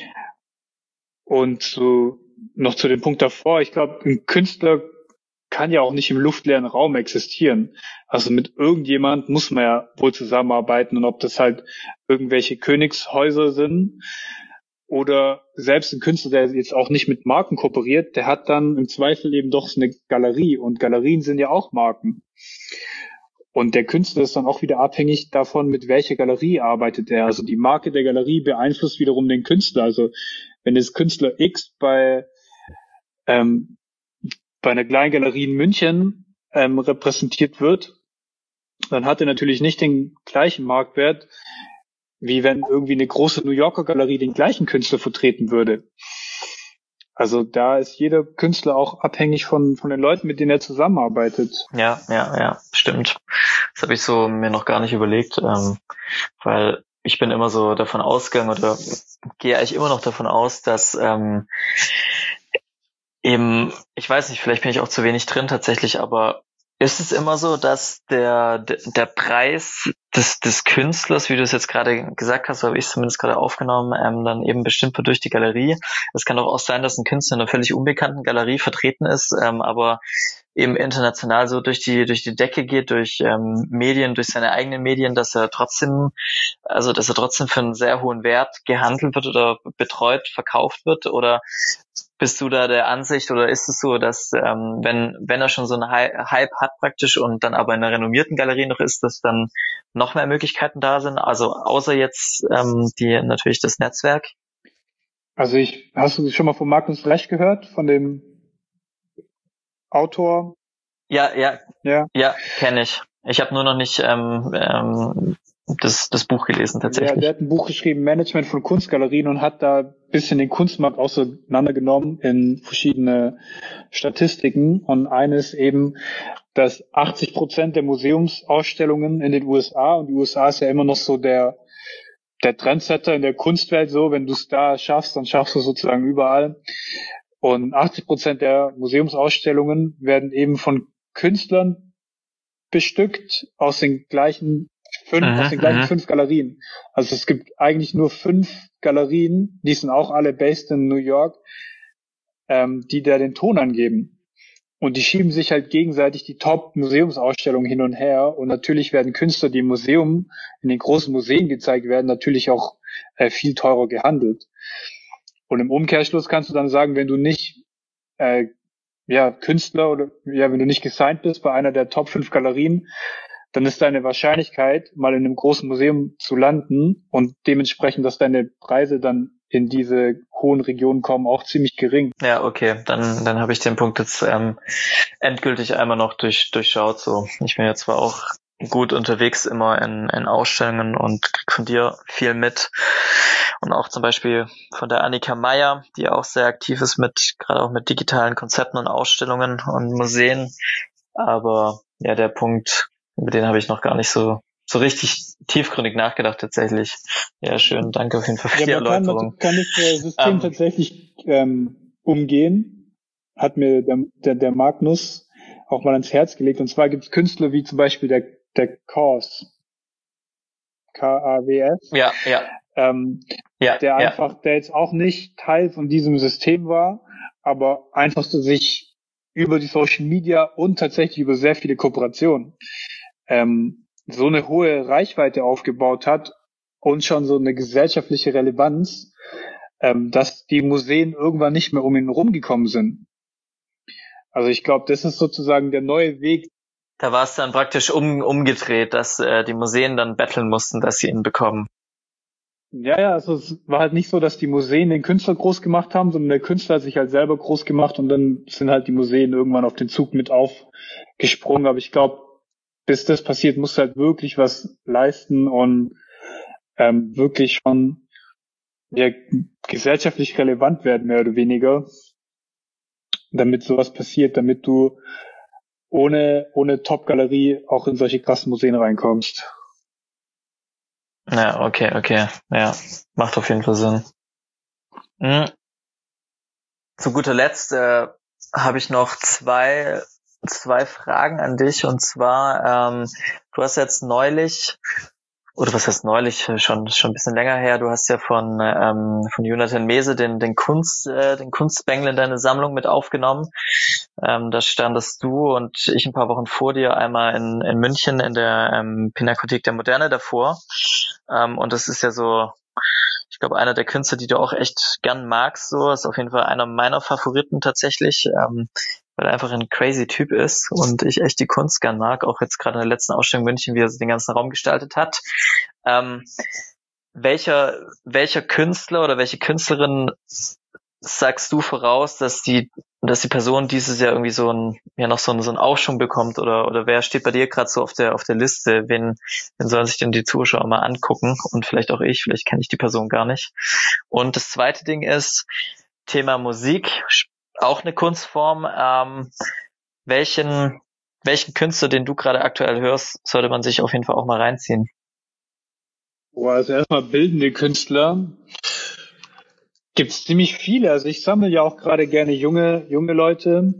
Und so noch zu dem Punkt davor, ich glaube, ein Künstler kann ja auch nicht im luftleeren Raum existieren. Also mit irgendjemand muss man ja wohl zusammenarbeiten, und ob das halt irgendwelche Königshäuser sind oder selbst ein Künstler, der jetzt auch nicht mit Marken kooperiert, der hat dann im Zweifel eben doch so eine Galerie, und Galerien sind ja auch Marken. Und der Künstler ist dann auch wieder abhängig davon, mit welcher Galerie arbeitet er. Also die Marke der Galerie beeinflusst wiederum den Künstler. Also wenn das Künstler X bei ähm, bei einer kleinen Galerie in München ähm, repräsentiert wird, dann hat er natürlich nicht den gleichen Marktwert, wie wenn irgendwie eine große New Yorker Galerie den gleichen Künstler vertreten würde. Also da ist jeder Künstler auch abhängig von von den Leuten, mit denen er zusammenarbeitet. Ja, ja, ja, stimmt. Das habe ich so mir noch gar nicht überlegt, ähm, weil ich bin immer so davon ausgegangen oder gehe eigentlich immer noch davon aus, dass ähm, eben, ich weiß nicht, vielleicht bin ich auch zu wenig drin tatsächlich, aber ist es immer so, dass der der Preis des des Künstlers, wie du es jetzt gerade gesagt hast, so habe ich es zumindest gerade aufgenommen, ähm, dann eben bestimmt wird durch die Galerie. Es kann doch auch sein, dass ein Künstler in einer völlig unbekannten Galerie vertreten ist, ähm, aber eben international so durch die durch die Decke geht, durch ähm, Medien, durch seine eigenen Medien, dass er trotzdem, also dass er trotzdem für einen sehr hohen Wert gehandelt wird oder betreut, verkauft wird, oder bist du da der Ansicht, oder ist es so, dass ähm, wenn wenn er schon so einen Hype hat praktisch und dann aber in einer renommierten Galerie noch ist, dass dann noch mehr Möglichkeiten da sind, also außer jetzt ähm, die natürlich das Netzwerk? Also ich, hast du schon mal von Magnus Recht gehört, von dem Autor? Ja, ja, Ja. ja, kenne ich. Ich habe nur noch nicht ähm, ähm, das das Buch gelesen tatsächlich. Ja, der hat ein Buch geschrieben, Management von Kunstgalerien, und hat da ein bisschen den Kunstmarkt auseinandergenommen in verschiedene Statistiken. Und eines eben, dass achtzig Prozent der Museumsausstellungen in den U S A, und die U S A ist ja immer noch so der der Trendsetter in der Kunstwelt, so, wenn du es da schaffst, dann schaffst du es sozusagen überall. Und achtzig Prozent der Museumsausstellungen werden eben von Künstlern bestückt aus den gleichen fünf, Mhm, aus den gleichen mhm. fünf Galerien. Also es gibt eigentlich nur fünf Galerien, die sind auch alle based in New York, ähm, die da den Ton angeben. Und die schieben sich halt gegenseitig die Top-Museumsausstellungen hin und her. Und natürlich werden Künstler, die im Museum, in den großen Museen gezeigt werden, natürlich auch äh, viel teurer gehandelt. Und im Umkehrschluss kannst du dann sagen, wenn du nicht äh, ja Künstler oder ja, wenn du nicht gesigned bist bei einer der Top fünf Galerien, dann ist deine Wahrscheinlichkeit, mal in einem großen Museum zu landen und dementsprechend, dass deine Preise dann in diese hohen Regionen kommen, auch ziemlich gering. Ja, okay, dann dann habe ich den Punkt jetzt ähm, endgültig einmal noch durch durchschaut. So, ich bin jetzt zwar auch gut unterwegs immer in, in Ausstellungen und krieg von dir viel mit und auch zum Beispiel von der Annika Meyer, die auch sehr aktiv ist mit gerade auch mit digitalen Konzepten und Ausstellungen und Museen. Aber ja, der Punkt, über den habe ich noch gar nicht so so richtig tiefgründig nachgedacht tatsächlich. Ja, schön, danke auf jeden Fall für Ja, die man kann, Erläuterung. man kann das äh, System Ähm, tatsächlich ähm, umgehen, hat mir der, der, der Magnus auch mal ans Herz gelegt. Und zwar gibt es Künstler wie zum Beispiel der, der Kaws, K A W S, ja, ja, ähm, ja, der ja. einfach, der jetzt auch nicht Teil von diesem System war, aber einfach so sich über die Social Media und tatsächlich über sehr viele Kooperationen ähm, so eine hohe Reichweite aufgebaut hat und schon so eine gesellschaftliche Relevanz, ähm, dass die Museen irgendwann nicht mehr um ihn rumgekommen sind. Also ich glaube, das ist sozusagen der neue Weg. Da war es dann praktisch um, umgedreht, dass äh, die Museen dann betteln mussten, dass sie ihn bekommen. Ja, ja, also es war halt nicht so, dass die Museen den Künstler groß gemacht haben, sondern der Künstler hat sich halt selber groß gemacht und dann sind halt die Museen irgendwann auf den Zug mit aufgesprungen. Aber ich glaube, bis das passiert, musst du halt wirklich was leisten und ähm, wirklich schon ja, gesellschaftlich relevant werden, mehr oder weniger, damit sowas passiert, damit du ohne ohne Top-Galerie auch in solche krassen Museen reinkommst. Ja, okay, okay. Ja, macht auf jeden Fall Sinn. Mhm. Zu guter Letzt äh, habe ich noch zwei zwei Fragen an dich, und zwar ähm, du hast jetzt neulich, oder was heißt neulich, schon schon ein bisschen länger her, du hast ja von ähm, von Jonathan Mese den den Kunst äh, den Kunstbengel in deine Sammlung mit aufgenommen. Ähm, da standest du und ich ein paar Wochen vor dir einmal in in München in der ähm, Pinakothek der Moderne davor. Ähm, und das ist ja so, ich glaube, einer der Künstler, die du auch echt gern magst, so, ist auf jeden Fall einer meiner Favoriten tatsächlich, ähm, weil er einfach ein crazy Typ ist und ich echt die Kunst gern mag, auch jetzt gerade in der letzten Ausstellung in München, wie er den ganzen Raum gestaltet hat. Ähm, welcher, welcher Künstler oder welche Künstlerin sagst du voraus, dass die, dass die Person dieses Jahr irgendwie so ein, ja, noch so ein, so ein Aufschwung bekommt, oder, oder wer steht bei dir gerade so auf der, auf der Liste? Wen, wen sollen sich denn die Zuschauer mal angucken? Und vielleicht auch ich, vielleicht kenne ich die Person gar nicht. Und das zweite Ding ist Thema Musik, auch eine Kunstform. Ähm, welchen, welchen Künstler, den du gerade aktuell hörst, sollte man sich auf jeden Fall auch mal reinziehen? Boah, also erstmal bildende Künstler. Gibt's ziemlich viele. Also ich sammle ja auch gerade gerne junge, junge Leute.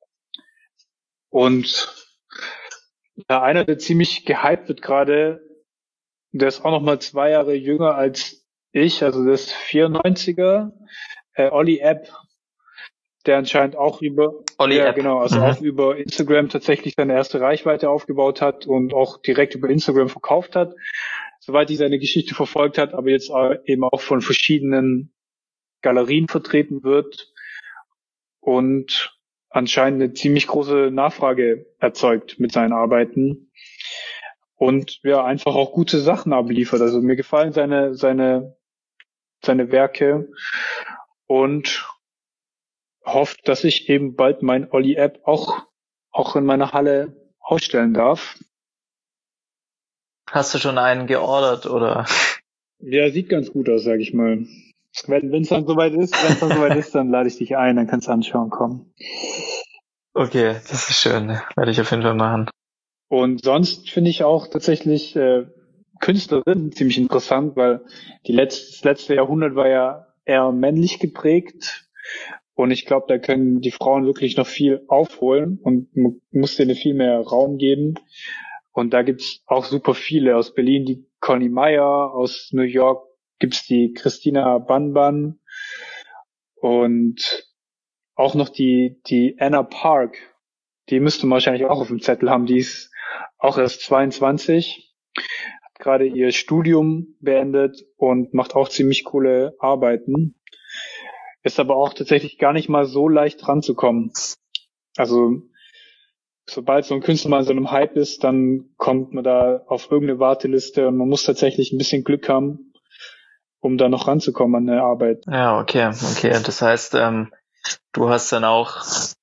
Und ja, einer, der ziemlich gehypt wird gerade, der ist auch noch mal zwei Jahre jünger als ich, also der ist vierundneunziger, äh, Olli App, der anscheinend auch über, Olli ja App. genau, also Mhm. auch über Instagram tatsächlich seine erste Reichweite aufgebaut hat und auch direkt über Instagram verkauft hat, soweit ich seine Geschichte verfolgt hat, aber jetzt eben auch von verschiedenen Galerien vertreten wird und anscheinend eine ziemlich große Nachfrage erzeugt mit seinen Arbeiten und ja, einfach auch gute Sachen abliefert. Also mir gefallen seine seine seine Werke und hofft, dass ich eben bald mein Olli App auch auch in meiner Halle ausstellen darf. Hast du schon einen geordert, oder? Ja, sieht ganz gut aus, sag ich mal. Wenn es dann soweit ist, wenn es dann soweit ist, dann lade ich dich ein, dann kannst du anschauen kommen. Okay, das ist schön. Werde ich auf jeden Fall machen. Und sonst finde ich auch tatsächlich äh, Künstlerinnen ziemlich interessant, weil die letzte, das letzte Jahrhundert war ja eher männlich geprägt. Und ich glaube, da können die Frauen wirklich noch viel aufholen und man muss denen viel mehr Raum geben. Und da gibt's auch super viele. Aus Berlin die Conny Meyer, aus New York gibt's die Christina Banban und auch noch die die Anna Park. Die müsste man wahrscheinlich auch auf dem Zettel haben. Die ist auch erst zweiundzwanzig, hat gerade ihr Studium beendet und macht auch ziemlich coole Arbeiten. Ist aber auch tatsächlich gar nicht mal so leicht ranzukommen. Also sobald so ein Künstler mal in so einem Hype ist, dann kommt man da auf irgendeine Warteliste und man muss tatsächlich ein bisschen Glück haben, um da noch ranzukommen an eine Arbeit. Ja, okay, okay. Das heißt, ähm, du hast dann auch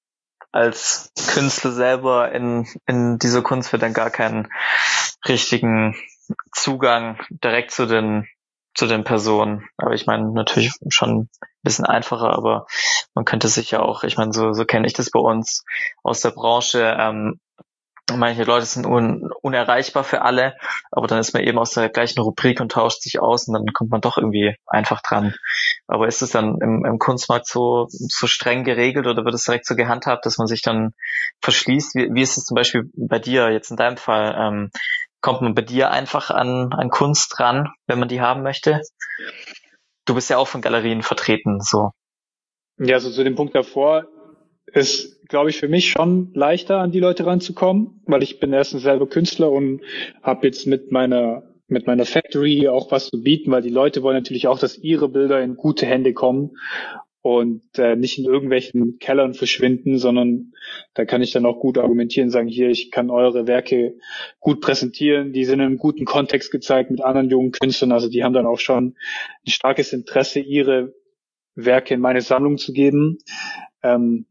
als Künstler selber in in dieser Kunstwelt dann gar keinen richtigen Zugang direkt zu den zu den Personen. Aber ich meine, natürlich schon ein bisschen einfacher, aber man könnte sich ja auch, ich meine, so so kenne ich das bei uns aus der Branche, ähm, manche Leute sind un, unerreichbar für alle, aber dann ist man eben aus der gleichen Rubrik und tauscht sich aus und dann kommt man doch irgendwie einfach dran. Aber ist es dann im, im Kunstmarkt so so streng geregelt oder wird es direkt so gehandhabt, dass man sich dann verschließt? Wie, wie ist es zum Beispiel bei dir jetzt in deinem Fall? Ähm, kommt man bei dir einfach an, an Kunst ran, wenn man die haben möchte? Du bist ja auch von Galerien vertreten, so. Ja, also zu dem Punkt davor ist, glaube ich, für mich schon leichter, an die Leute ranzukommen, weil ich bin erstens selber Künstler und habe jetzt mit meiner mit meiner Factory auch was zu bieten, weil die Leute wollen natürlich auch, dass ihre Bilder in gute Hände kommen und äh, nicht in irgendwelchen Kellern verschwinden, sondern da kann ich dann auch gut argumentieren, sagen, hier, ich kann eure Werke gut präsentieren, die sind in einem guten Kontext gezeigt mit anderen jungen Künstlern, also die haben dann auch schon ein starkes Interesse, ihre Werke in meine Sammlung zu geben. Ähm,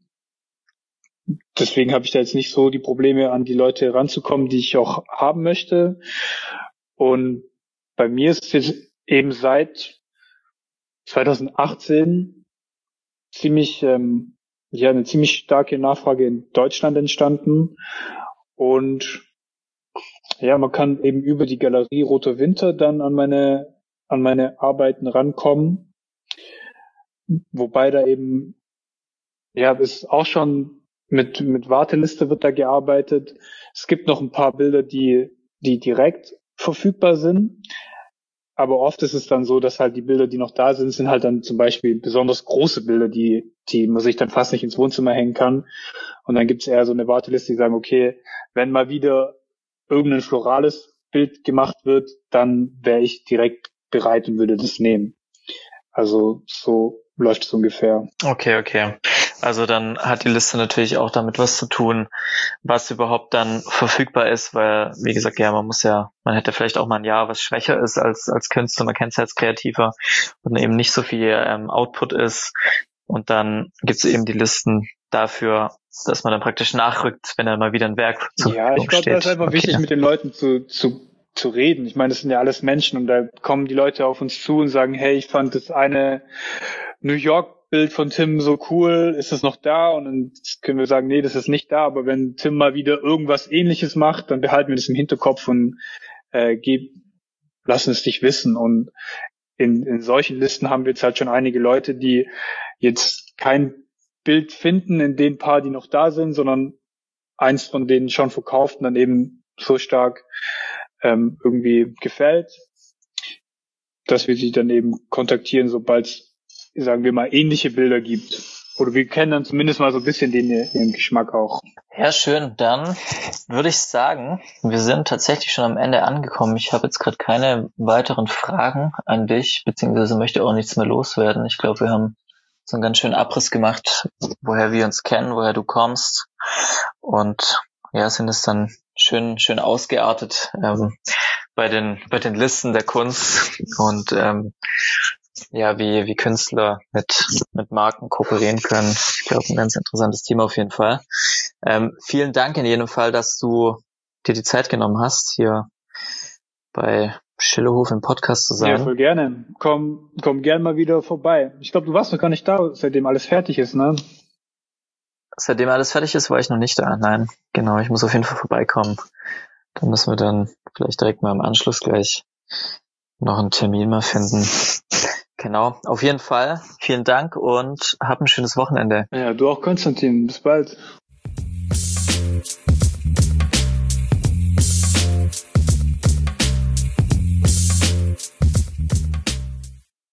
deswegen habe ich da jetzt nicht so die Probleme, an die Leute ranzukommen, die ich auch haben möchte. Und bei mir ist es jetzt eben seit zwanzig achtzehn ziemlich, ähm, ja, eine ziemlich starke Nachfrage in Deutschland entstanden. Und ja, man kann eben über die Galerie Roter Winter dann an meine, an meine Arbeiten rankommen. Wobei da eben, ja, ist auch schon mit, mit Warteliste wird da gearbeitet. Es gibt noch ein paar Bilder, die, die direkt verfügbar sind. Aber oft ist es dann so, dass halt die Bilder, die noch da sind, sind halt dann zum Beispiel besonders große Bilder, die, die man sich dann fast nicht ins Wohnzimmer hängen kann. Und dann gibt es eher so eine Warteliste, die sagen, okay, wenn mal wieder irgendein florales Bild gemacht wird, dann wäre ich direkt bereit und würde das nehmen. Also so läuft es ungefähr. Okay, okay. Also dann hat die Liste natürlich auch damit was zu tun, was überhaupt dann verfügbar ist, weil, wie gesagt, ja, man muss ja, man hätte vielleicht auch mal ein Jahr, was schwächer ist als als Künstler, man kennt es als Kreativer und eben nicht so viel ähm, Output ist. Und dann gibt es eben die Listen dafür, dass man dann praktisch nachrückt, wenn dann mal wieder ein Werk zur Ja, ich glaube, da ist einfach okay. wichtig, mit den Leuten zu, zu, zu reden. Ich meine, das sind ja alles Menschen und da kommen die Leute auf uns zu und sagen, hey, ich fand das eine New York Bild von Tim so cool, ist es noch da? Und dann können wir sagen, nee, das ist nicht da, aber wenn Tim mal wieder irgendwas Ähnliches macht, dann behalten wir das im Hinterkopf und äh, geb, lassen es dich wissen. Und in, in solchen Listen haben wir jetzt halt schon einige Leute, die jetzt kein Bild finden in den paar, die noch da sind, sondern eins von denen schon verkauft und dann eben so stark ähm, irgendwie gefällt, dass wir sie dann eben kontaktieren, sobald es, sagen wir mal, ähnliche Bilder gibt. Oder wir kennen dann zumindest mal so ein bisschen den, den Geschmack auch. Ja, schön. Dann würde ich sagen, wir sind tatsächlich schon am Ende angekommen. Ich habe jetzt gerade keine weiteren Fragen an dich, beziehungsweise möchte auch nichts mehr loswerden. Ich glaube, wir haben so einen ganz schönen Abriss gemacht, woher wir uns kennen, woher du kommst. Und ja, sind es dann schön schön ausgeartet ähm, bei den bei den Listen der Kunst und ähm, ja, wie wie Künstler mit mit Marken kooperieren können. Ich glaube, ein ganz interessantes Thema auf jeden Fall. Ähm, vielen Dank in jedem Fall, dass du dir die Zeit genommen hast, hier bei Schillerhof im Podcast zu sein. Ja, voll gerne. Komm, komm gern mal wieder vorbei. Ich glaube, du warst noch gar nicht da, seitdem alles fertig ist, ne? Seitdem alles fertig ist, war ich noch nicht da. Nein, genau, ich muss auf jeden Fall vorbeikommen. Dann müssen wir dann vielleicht direkt mal im Anschluss gleich noch einen Termin mal finden. Genau, auf jeden Fall. Vielen Dank und hab ein schönes Wochenende. Ja, du auch, Konstantin. Bis bald.